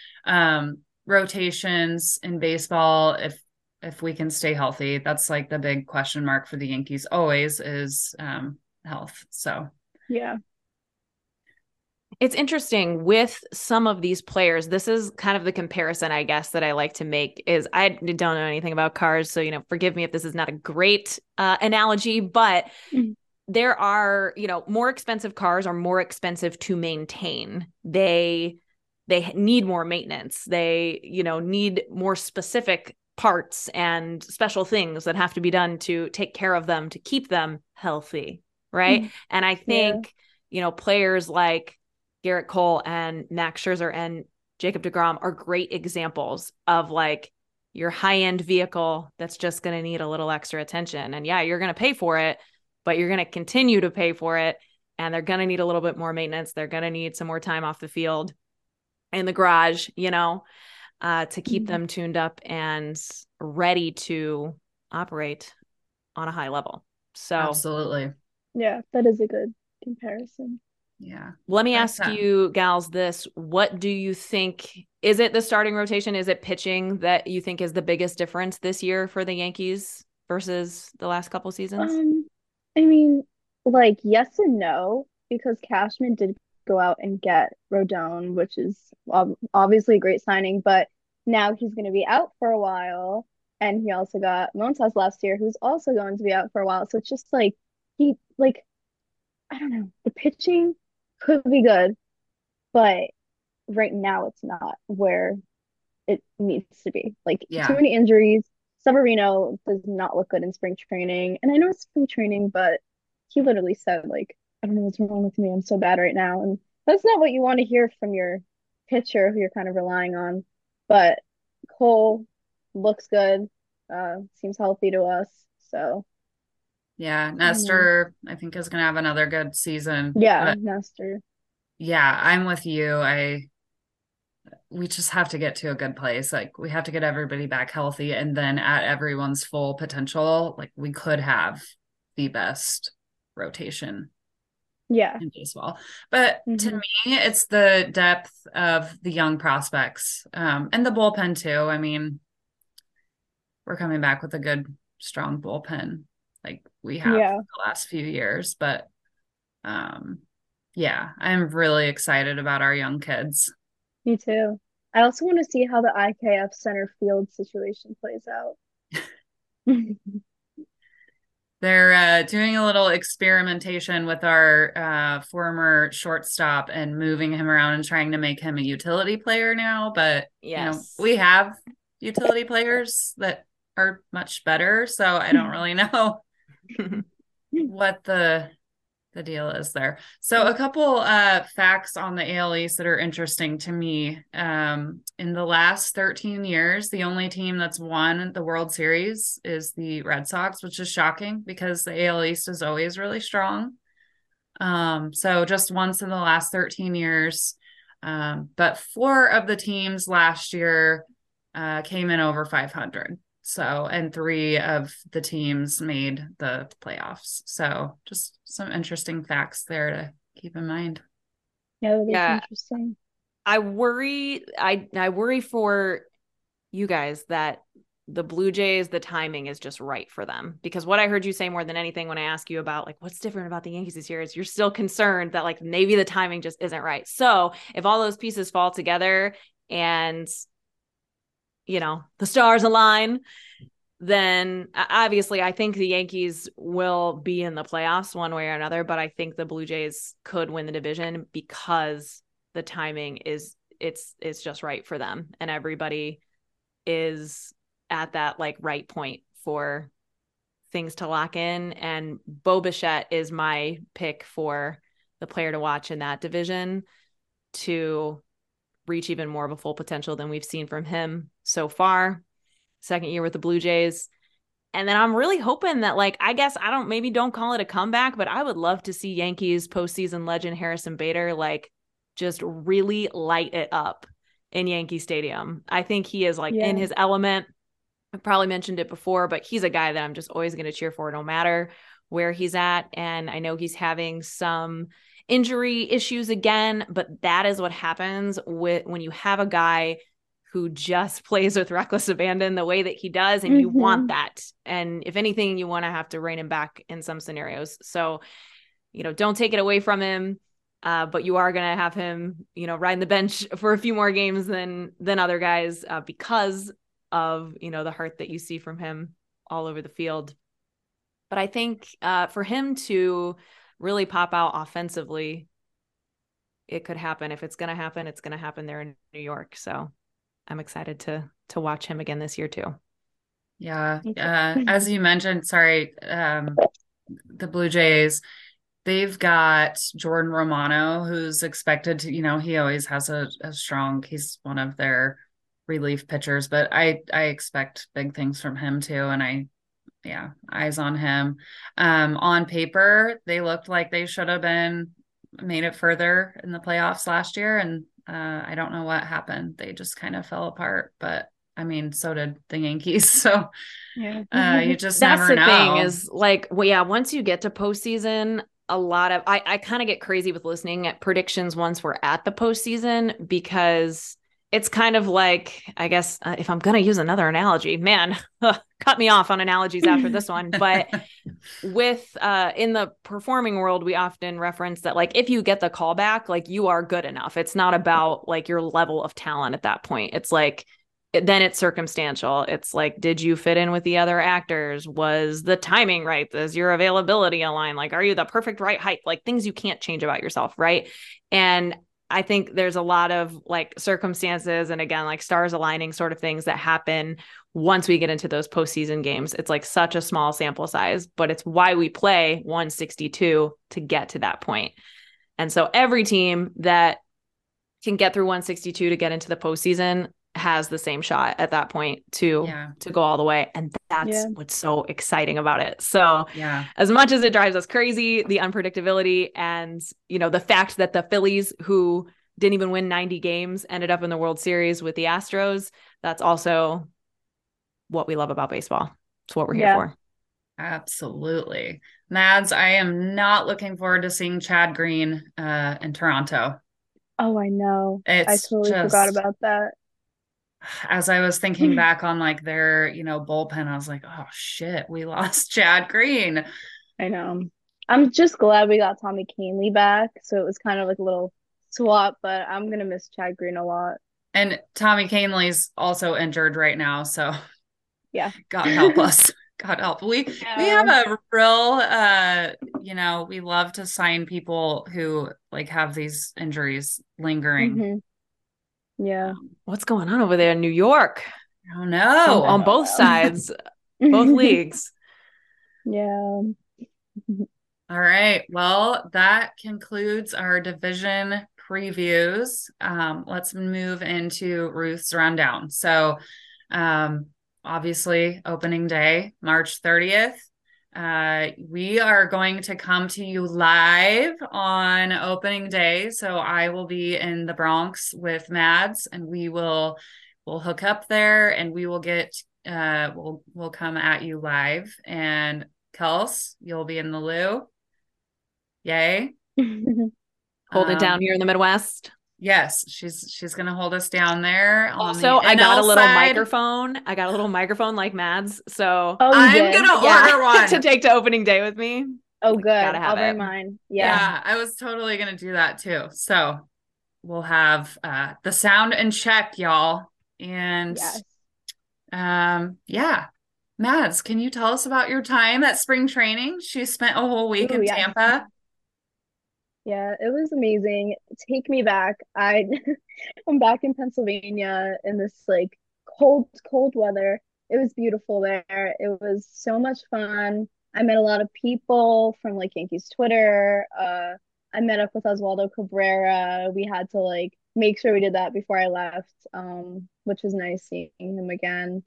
rotations in baseball, if we can stay healthy, that's like the big question mark for the Yankees always is health. So Yeah. It's interesting with some of these players. This is kind of the comparison, I guess, that I like to make is I don't know anything about cars. So, forgive me if this is not a great analogy, but Mhm. there are, more expensive cars are more expensive to maintain. They need more maintenance. They, need more specific parts and special things that have to be done to take care of them, to keep them healthy. Right. And I Yeah. think, players like Garrett Cole and Max Scherzer and Jacob deGrom are great examples of like your high-end vehicle that's just going to need a little extra attention. And yeah, you're going to pay for it, but you're going to continue to pay for it. And they're going to need a little bit more maintenance. They're going to need some more time off the field in the garage, to keep them tuned up and ready to operate on a high level. So absolutely. Yeah, that is a good comparison. Yeah. let me But, ask you, gals, this. What do you think? Is it the starting rotation? Is it pitching that you think is the biggest difference this year for the Yankees versus the last couple seasons? Um, I mean, like yes and no, because Cashman did go out and get Rodon, which is obviously a great signing, but now he's going to be out for a while. And he also got Montas last year, who's also going to be out for a while. So it's just like like I don't know, the pitching could be good, but right now it's not where it needs to be. Like too yeah. many injuries. Severino does not look good in spring training. And I know it's spring training, but he literally said, like, I don't know what's wrong with me. I'm so bad right now. And that's not what you want to hear from your pitcher who you're kind of relying on. But Cole looks good, seems healthy to us. So Yeah. I don't know. Nestor, I think, is going to have another good season. Yeah, But Nestor. yeah, I'm with you. we just have to get to a good place. Like we have to get everybody back healthy, and then at everyone's full potential, like we could have the best rotation Yeah. in baseball. But to me, it's the depth of the young prospects, and the bullpen too. I mean, we're coming back with a good, strong bullpen like we have Yeah. the last few years. But yeah, I'm really excited about our young kids. Me too. I also want to see how the IKF center field situation plays out. They're doing a little experimentation with our former shortstop and moving him around and trying to make him a utility player now. But, Yes. we have utility players that are much better. So I don't really know what the deal is there. So a couple facts on the AL East that are interesting to me. In the last 13 years, the only team that's won the World Series is the Red Sox, which is shocking because the AL East is always really strong. So just once in the last 13 years. But 4 of the teams last year came in over 500. So, and 3 of the teams made the playoffs. So just some interesting facts there to keep in mind. Yeah, that is Yeah. interesting. I worry for you guys that the Blue Jays, the timing is just right for them. Because what I heard you say more than anything when I ask you about like what's different about the Yankees this year is you're still concerned that like maybe the timing just isn't right. So if all those pieces fall together and the stars align, then obviously I think the Yankees will be in the playoffs one way or another, but I think the Blue Jays could win the division because the timing is it's just right for them and everybody is at that like right point for things to lock in. And Bo Bichette is my pick for the player to watch in that division to reach even more of a full potential than we've seen from him so far. Second year with the Blue Jays. And then I'm really hoping that like, I guess don't call it a comeback, but I would love to see Yankees postseason legend Harrison Bader, like just really light it up in Yankee Stadium. I think he is like in his element. I've probably mentioned it before, but he's a guy that I'm just always going to cheer for no matter where he's at. And I know he's having some injury issues again, but that is what happens when you have a guy who just plays with reckless abandon the way that he does. And you want that. And if anything, you want to have to rein him back in some scenarios. So, don't take it away from him. But you are going to have him, riding the bench for a few more games than other guys because of, the heart that you see from him all over the field. But I think for him to really pop out offensively, it could happen. If it's going to happen, it's going to happen there in New York. So I'm excited to watch him again this year too. Yeah. As you mentioned, the Blue Jays, they've got Jordan Romano, who's expected to, he always has a strong, he's one of their relief pitchers, but I expect big things from him too. And eyes on him. On paper, they looked like they should have made it further in the playoffs last year. And I don't know what happened. They just kind of fell apart, but I mean, so did the Yankees. So you just never know. That's the thing is like, once you get to postseason, a lot of, I kind of get crazy with listening at predictions once we're at the postseason, because it's kind of like, I guess, if I'm going to use another analogy, man, cut me off on analogies after this one. But with in the performing world, we often reference that, like, if you get the call back, like, you are good enough. It's not about like your level of talent at that point. It's like, then it's circumstantial. It's like, did you fit in with the other actors? Was the timing right? Is your availability aligned? Like, are you the perfect right height? Like, things you can't change about yourself, right? And I think there's a lot of like circumstances and, again, like stars aligning sort of things that happen once we get into those postseason games. It's like such a small sample size, but it's why we play 162 to get to that point. And so every team that can get through 162 to get into the postseason has the same shot at that point to go all the way. And that's what's so exciting about it. So as much as it drives us crazy, the unpredictability and, you know, the fact that the Phillies, who didn't even win 90 games, ended up in the World Series with the Astros. That's also what we love about baseball. It's what we're here for. Absolutely. Mads, I am not looking forward to seeing Chad Green in Toronto. Oh, I know. It's I totally forgot about that. As I was thinking back on like their, bullpen, I was like, oh shit, we lost Chad Green. I know. I'm just glad we got Tommy Kahnle back. So it was kind of like a little swap, but I'm gonna miss Chad Green a lot. And Tommy Kahnle's also injured right now, so yeah. God help us. God help. We have a real we love to sign people who like have these injuries lingering. Mm-hmm. Yeah. What's going on over there in New York? I don't know. On both sides, both leagues. Yeah. All right. Well, that concludes our division previews. Let's move into Ruth's rundown. So, obviously, opening day, March 30th. We are going to come to you live on opening day. So I will be in the Bronx with Mads, and we'll hook up there, and we will get we'll come at you live. And Kels, you'll be in the Lou. Yay. Hold it down here in the Midwest. Yes, she's gonna hold us down there. Also, I got a little microphone. I got a little microphone like Mads. So I'm gonna order one to take to opening day with me. Oh, good. I'll bring mine. Yeah, I was totally gonna do that too. So we'll have the sound in check, y'all. And Mads, can you tell us about your time at spring training? She spent a whole week in Tampa. Yeah, it was amazing. Take me back. I'm back in Pennsylvania in this like cold weather. It was beautiful there. It was so much fun. I met a lot of people from like Yankees Twitter. I met up with Oswaldo Cabrera. We had to like make sure we did that before I left, which was nice seeing him again.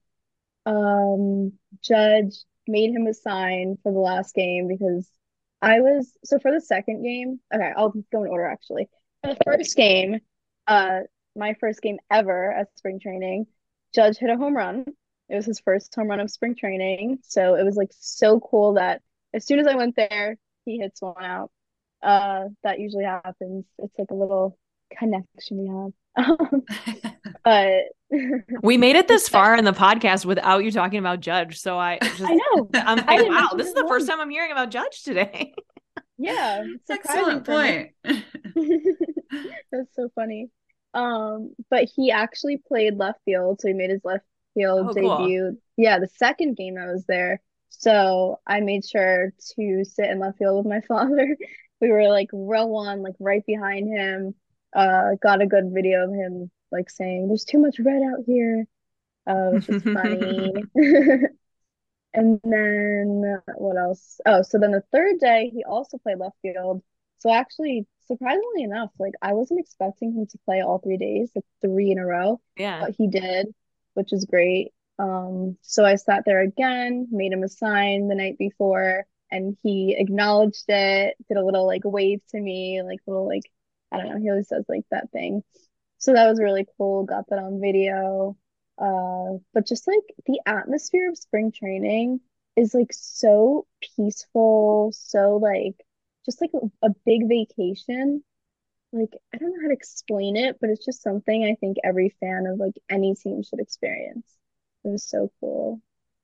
Judge made him a sign for the last game because for the second game, okay, I'll go in order actually. For the first game, my first game ever at spring training, Judge hit a home run. It was his first home run of spring training. So it was like so cool that as soon as I went there, he hits one out. That usually happens. It's like a little connection we have. But we made it this far in the podcast without you talking about Judge. So I know. I'm like, wow, this is the first time I'm hearing about Judge today. Yeah. Excellent point. That's so funny. But he actually played left field, so he made his left field debut. Cool. Yeah, the second game I was there. So I made sure to sit in left field with my father. We were like row one, like right behind him. Got a good video of him like saying, "There's too much red out here," which is funny. And then what else? Oh, so then the third day he also played left field. So actually, surprisingly enough, like I wasn't expecting him to play all 3 days, like 3 in a row. Yeah. But he did, which is great. So I sat there again, made him a sign the night before, and he acknowledged it, did a little like wave to me, like little like, I don't know, he always does like that thing. So that was really cool, got that on video. But just like the atmosphere of spring training is like so peaceful, so like just like a big vacation. Like I don't know how to explain it, but it's just something I think every fan of like any team should experience. It was so cool.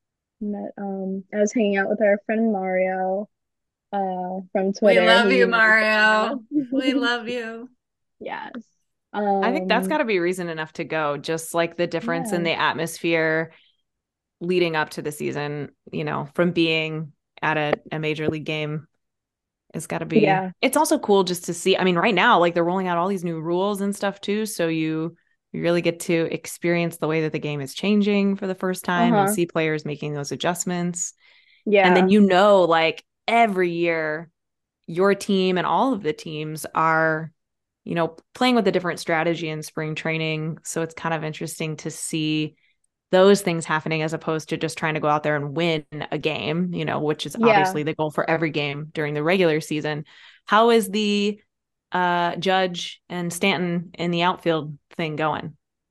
I was hanging out with our friend Mario from Twitter. We love you, Mario. We love you. Yes. I think that's got to be reason enough to go. Just like the difference in the atmosphere leading up to the season, from being at a major league game, it's got to be. Yeah. It's also cool just to see. I mean, right now, like they're rolling out all these new rules and stuff too, so you really get to experience the way that the game is changing for the first time and see players making those adjustments. Yeah, and then like every year, your team and all of the teams are playing with a different strategy in spring training. So it's kind of interesting to see those things happening as opposed to just trying to go out there and win a game, which is obviously the goal for every game during the regular season. How is the Judge and Stanton in the outfield thing going?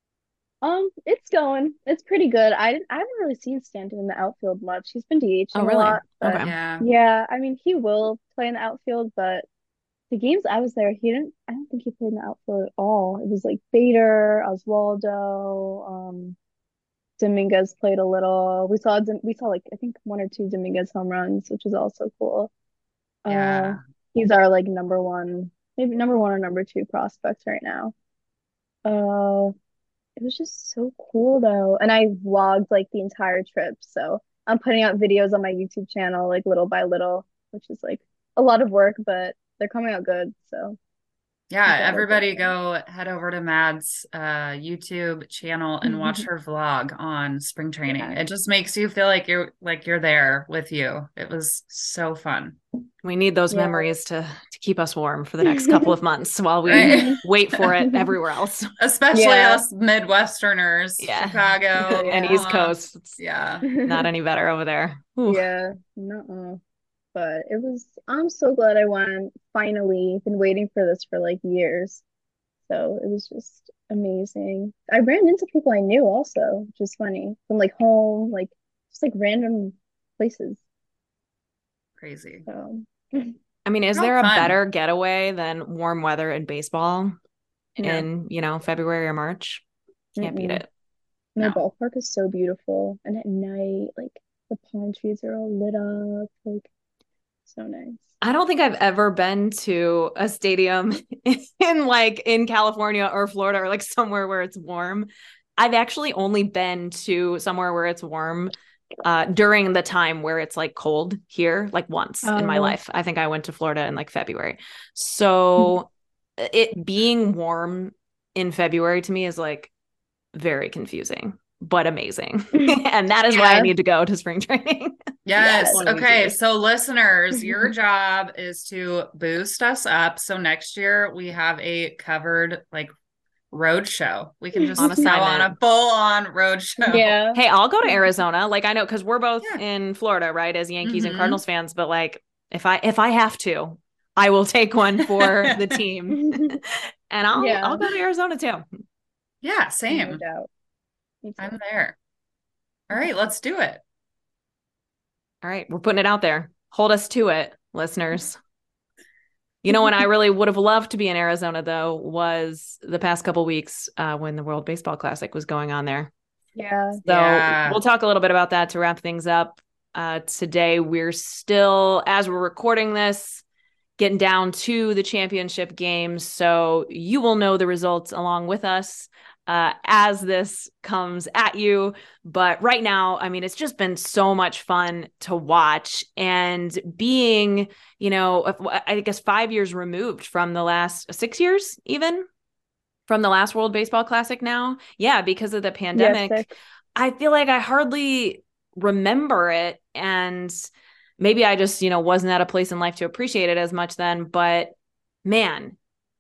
It's going. It's pretty good. I haven't really seen Stanton in the outfield much. He's been Oh, DHing a really? lot, but Okay. Yeah. yeah, I mean he will play in the outfield, but the games I was there, he didn't I don't think he played in the outfield at all. It was like Bader, Oswaldo, Dominguez played a little. We saw like I think one or two Dominguez home runs, which is also cool. Uh Yeah. he's our like number one, maybe number one or number two prospects right now. Uh It was just so cool though. And I vlogged like the entire trip. So I'm putting out videos on my YouTube channel like little by little, which is like a lot of work, but they're coming out good. So I'm Yeah, glad I did everybody go head over to Mad's YouTube channel and watch that. her vlog on spring training. Yeah. It just makes you feel like you're there with you. It was so fun. We need those Yeah. memories to keep us warm for the next couple of months while we Right? wait for it everywhere else. Especially Yeah. us Midwesterners, Yeah. Chicago, And Yeah. East Coast. It's Yeah. not any better over there. Ooh. Yeah. No. But I'm so glad I went. Finally, been waiting for this for like years. So it was just amazing. I ran into people I knew also, which is funny, from like home, like just like random places. Crazy. So I mean, is Oh, there a fun. better getaway than warm weather in baseball yeah. in, February or March? Can't beat Mm-mm. it. The No. ballpark is so beautiful. And at night, like the palm trees are all lit up, like so nice. I don't think I've ever been to a stadium in California or Florida or like somewhere where it's warm. I've actually only been to somewhere where it's warm during the time where it's like cold here, like once in my Oh. life. I think I went to Florida in like February. So it being warm in February to me is like very confusing, but amazing. And that is why I Yeah. need to go to spring training. Yes. One of these Okay. years. So, listeners, your job is to boost us up. So, next year we have a covered like road show. We can just On go assignment. on a full on road show. Yeah. Hey, I'll go to Arizona. Like I know because we're both Yeah. in Florida, right? As Yankees and Mhm. Cardinals fans, but like if I have to, I will take one for the team. And Yeah. I'll go to Arizona too. Yeah. No Same. doubt. Me too. I'm there. All right. Let's do it. All right, we're putting it out there. Hold us to it, listeners. You know, when I really would have loved to be in Arizona, though, was the past couple weeks when the World Baseball Classic was going on there. Yeah. So Yeah. we'll talk a little bit about that to wrap things up. Today, we're still, as we're recording this, getting down to the championship games. So you will know the results along with us as this comes at you. But right now, I mean, it's just been so much fun to watch. And being, I guess 5 years removed from the last 6 years, even from the last World Baseball Classic now. Yeah, because of the pandemic, Yeah, 6. I feel like I hardly remember it. And maybe I just, wasn't at a place in life to appreciate it as much then. But man,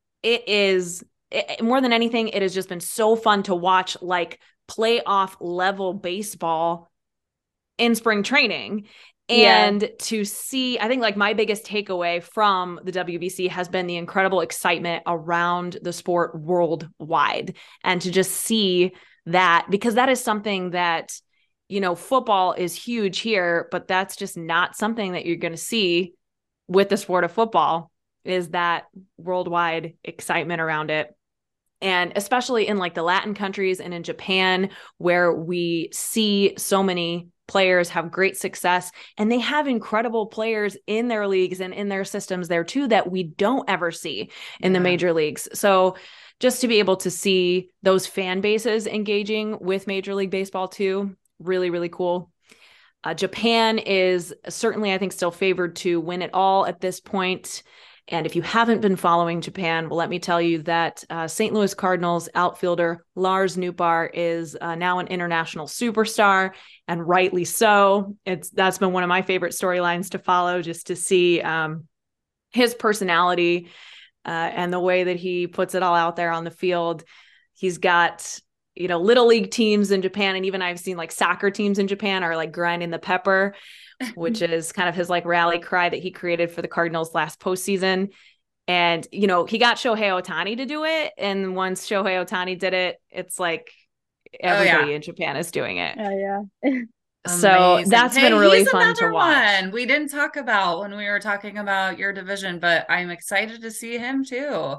more than anything, it has just been so fun to watch like playoff level baseball in spring training. And to see, I think like my biggest takeaway from the WBC has been the incredible excitement around the sport worldwide. And to just see that, because that is something that, football is huge here, but that's just not something that you're going to see with the sport of football, is that worldwide excitement around it. And especially in like the Latin countries and in Japan, where we see so many players have great success, and they have incredible players in their leagues and in their systems there too, that we don't ever see in the major leagues. So just to be able to see those fan bases engaging with Major League Baseball too, really, really cool. Japan is certainly, I think, still favored to win it all at this point. And if you haven't been following Japan, well, let me tell you that St. Louis Cardinals outfielder Lars Nootbaar is now an international superstar, and rightly so. That's been one of my favorite storylines to follow, just to see his personality and the way that he puts it all out there on the field. He's got, little league teams in Japan, and even I've seen like soccer teams in Japan are like grinding the pepper, which is kind of his like rally cry that he created for the Cardinals last postseason. And, he got Shohei Ohtani to do it. And once Shohei Ohtani did it, it's like everybody in Japan is doing it. Oh, yeah. So Amazing. that's been really fun to watch. One we didn't talk about when we were talking about your division, but I'm excited to see him too.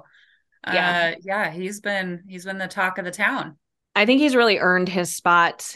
He's been the talk of the town. I think he's really earned his spot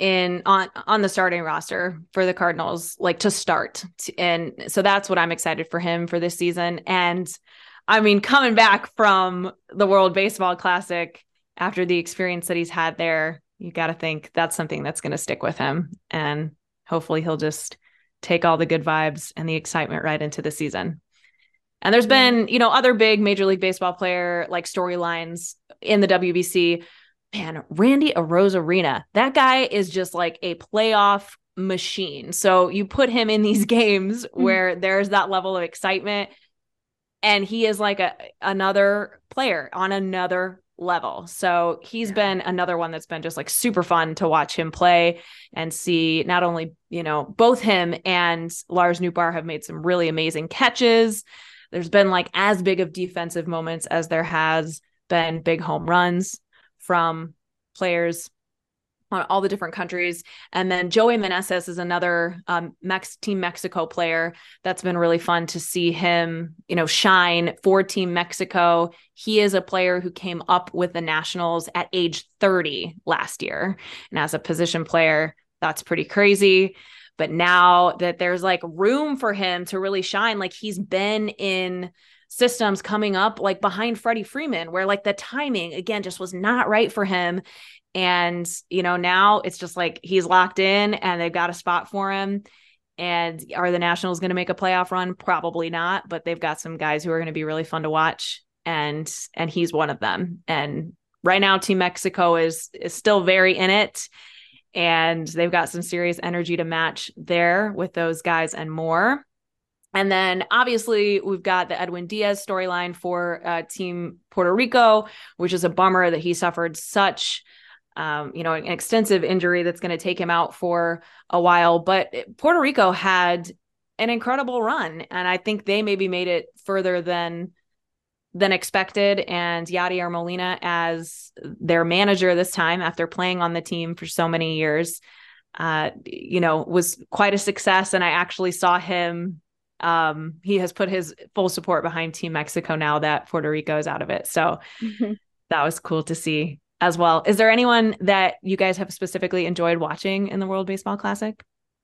on the starting roster for the Cardinals, like to start. And so that's what I'm excited for him for this season. And I mean, coming back from the World Baseball Classic after the experience that he's had there, you got to think that's something that's going to stick with him. And hopefully he'll just take all the good vibes and the excitement right into the season. And there's been, other big Major League Baseball player like storylines in the WBC. Man, Randy Arozarena, that guy is just like a playoff machine. So you put him in these games where there's that level of excitement, and he is like another player on another level. So he's been another one that's been just like super fun to watch him play and see not only, both him and Lars Nootbaar have made some really amazing catches. There's been like as big of defensive moments as there has been big home runs from players on all the different countries. And then Joey Meneses is another Team Mexico player that's been really fun to see him, shine for Team Mexico. He is a player who came up with the Nationals at age 30 last year. And as a position player, that's pretty crazy. But now that there's like room for him to really shine, like he's been in systems coming up like behind Freddie Freeman, where like the timing again just was not right for him. And, now it's just like he's locked in and they've got a spot for him. And are the Nationals going to make a playoff run? Probably not, but they've got some guys who are going to be really fun to watch. And he's one of them. And right now, Team Mexico is still very in it. And they've got some serious energy to match there with those guys and more. And then obviously we've got the Edwin Diaz storyline for Team Puerto Rico, which is a bummer that he suffered such, an extensive injury that's going to take him out for a while. But Puerto Rico had an incredible run, and I think they maybe made it further than expected. And Yadier Molina as their manager this time, after playing on the team for so many years, was quite a success. And I actually saw him. He has put his full support behind Team Mexico now that Puerto Rico is out of it. So that was cool to see as well. Is there anyone that you guys have specifically enjoyed watching in the World Baseball Classic?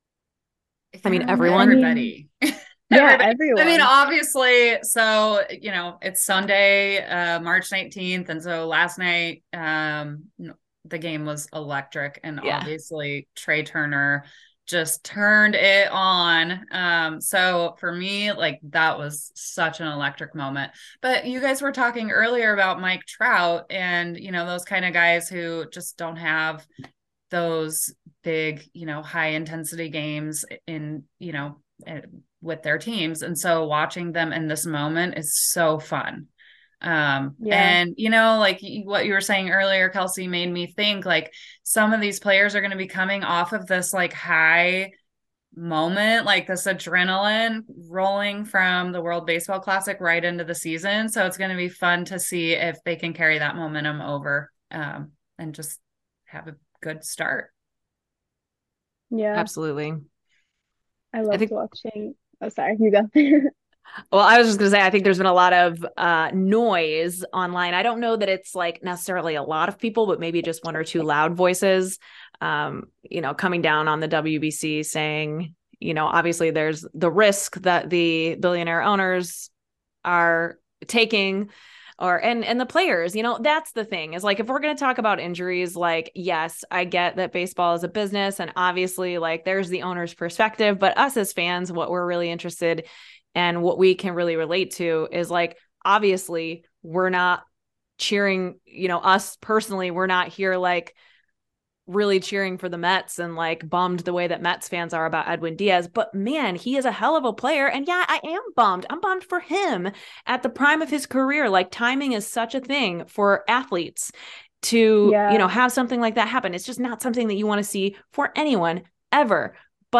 I mean, everyone. Everybody. Yeah, everyone. I mean, obviously, so, it's Sunday, March 19th. And so last night, the game was electric. And obviously Trey Turner just turned it on. So for me, like that was such an electric moment. But you guys were talking earlier about Mike Trout and, those kind of guys who just don't have those big, high intensity games in, with their teams. And so watching them in this moment is so fun. And like what you were saying earlier, Kelsey, made me think like some of these players are going to be coming off of this like high moment, like this adrenaline rolling from the World Baseball Classic right into the season. So it's going to be fun to see if they can carry that momentum over and just have a good start. Yeah, absolutely. I loved watching. Oh, sorry, you go. Well, I was just going to say, I think there's been a lot of noise online. I don't know that it's like necessarily a lot of people, but maybe just one or two loud voices, coming down on the WBC saying, obviously there's the risk that the billionaire owners are taking and the players, that's the thing is like, if we're going to talk about injuries, like, yes, I get that baseball is a business and obviously like there's the owner's perspective, but us as fans, what we're really interested and what we can really relate to is like, obviously we're not cheering, us personally, we're not here like really cheering for the Mets and like bummed the way that Mets fans are about Edwin Diaz. But man, he is a hell of a player. And yeah, I am bummed. I'm bummed for him at the prime of his career. Like timing is such a thing for athletes to, have something like that happen. It's just not something that you want to see for anyone ever. But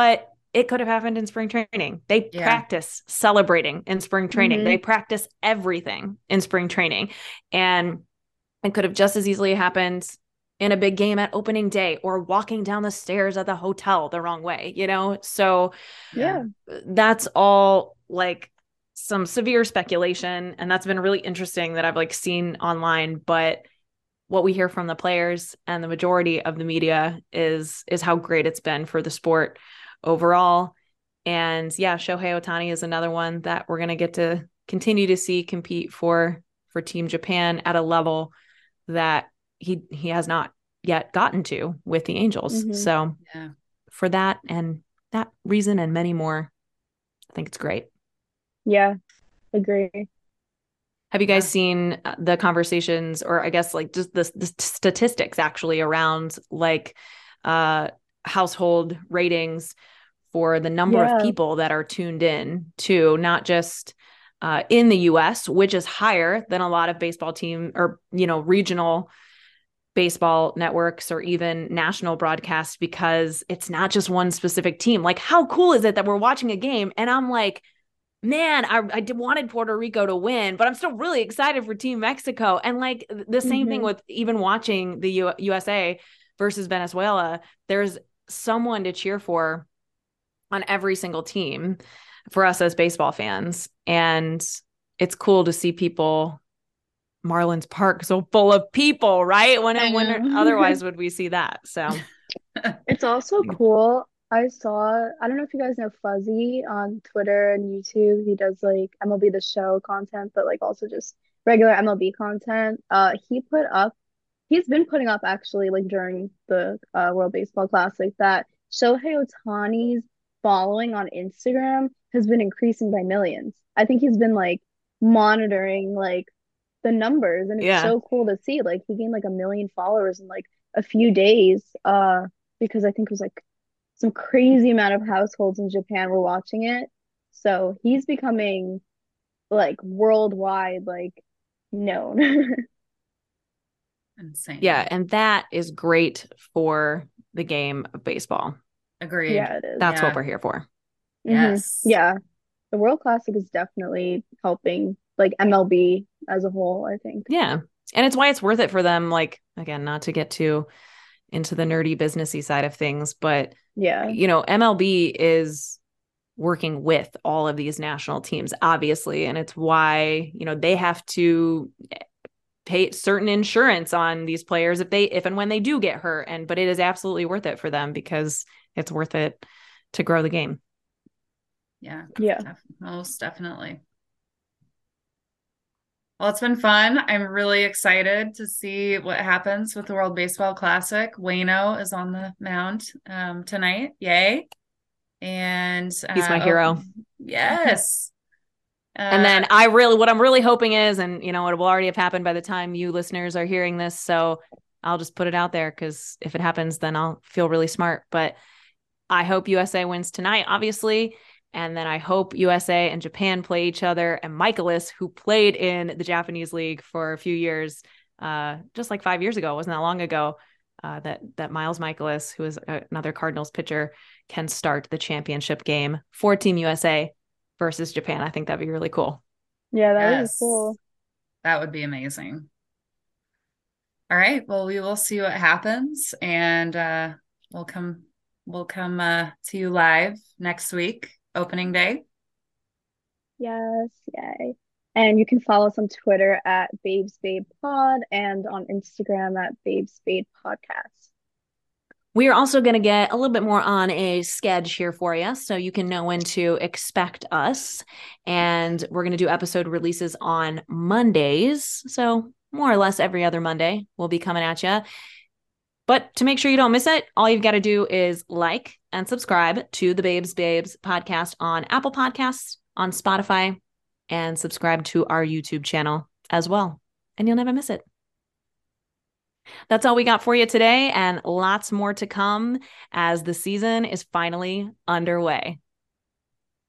it could have happened in spring training. They Yeah. practice celebrating in spring training. Mhm. They practice everything in spring training. And it could have just as easily happened in a big game at opening day or walking down the stairs at the hotel the wrong way, you know? So Yeah. that's all like some severe speculation. And that's been really interesting that I've like seen online. But what we hear from the players and the majority of the media is how great it's been for the sport overall. And yeah, Shohei Ohtani is another one that we're going to get to continue to see compete for Team Japan at a level that he has not yet gotten to with the Angels. Mhm. So Yeah. for that and that reason and many more, I think it's great. Yeah. Agree. Have you guys Yeah. seen the conversations, or I guess like just the statistics actually around like household ratings for the number of Yeah. people that are tuned in to, not just in the US, which is higher than a lot of baseball team or, you know, regional baseball networks or even national broadcasts, because it's not just one specific team. Like, how cool is it that we're watching a game and I'm like, man, I wanted Puerto Rico to win, but I'm still really excited for Team Mexico. And like the same thing Mhm. with even watching the USA versus Venezuela. There's someone to cheer for on every single team for us as baseball fans. And it's cool to see people, Marlins Park so full of people, right? I When know. otherwise would we see that? So It's also cool. I don't know if you guys know Fuzzy on Twitter and YouTube. He does like MLB The Show content, but like also just regular MLB content. He's been putting up actually like during the World Baseball Classic that Shohei Ohtani's following on Instagram has been increasing by millions. I think he's been like monitoring like the numbers, and it's yeah. so cool to see. Like he gained like 1 million followers in like a few days. Because I think it was like some crazy amount of households in Japan were watching it. So he's becoming like worldwide like known. Insane. Yeah. And that is great for the game of baseball. Agreed. Yeah, it is. That's Yeah. what we're here for. Yes. Yeah. The World Classic is definitely helping like MLB as a whole, I think. Yeah. And it's why it's worth it for them. Like, again, not to get too into the nerdy businessy side of things, but Yeah. you know, MLB is working with all of these national teams, obviously. And it's why, you know, they have to pay certain insurance on these players if and when they do get hurt. But it is absolutely worth it for them because it's worth it to grow the game. Yeah. Yeah. Most definitely. Well, it's been fun. I'm really excited to see what happens with the World Baseball Classic. Wayno is on the mound tonight. Yay. And He's my hero. Yes. And then what I'm really hoping is, and you know, it will already have happened by the time you listeners are hearing this. So I'll just put it out there because if it happens, then I'll feel really smart. But I hope USA wins tonight, obviously. And then I hope USA and Japan play each other. And Michaelis, who played in the Japanese league for a few years, just like 5 years ago, wasn't that long ago, that Miles Michaelis, who is another Cardinals pitcher, can start the championship game for Team USA versus Japan. I think that'd be really cool. Yeah, that would be yes, cool. that would be amazing. All right. Well, we will see what happens, and we'll come to you live next week, opening day. Yes, yay. And you can follow us on Twitter at BabesBabePod and on Instagram at BabesBabePodcast. We are also going to get a little bit more on a sketch here for you so you can know when to expect us. And we're going to do episode releases on Mondays. So more or less every other Monday we'll be coming at you. But to make sure you don't miss it, all you've got to do is like and subscribe to the Babes podcast on Apple Podcasts, on Spotify, and subscribe to our YouTube channel as well. And you'll never miss it. That's all we got for you today, and lots more to come as the season is finally underway.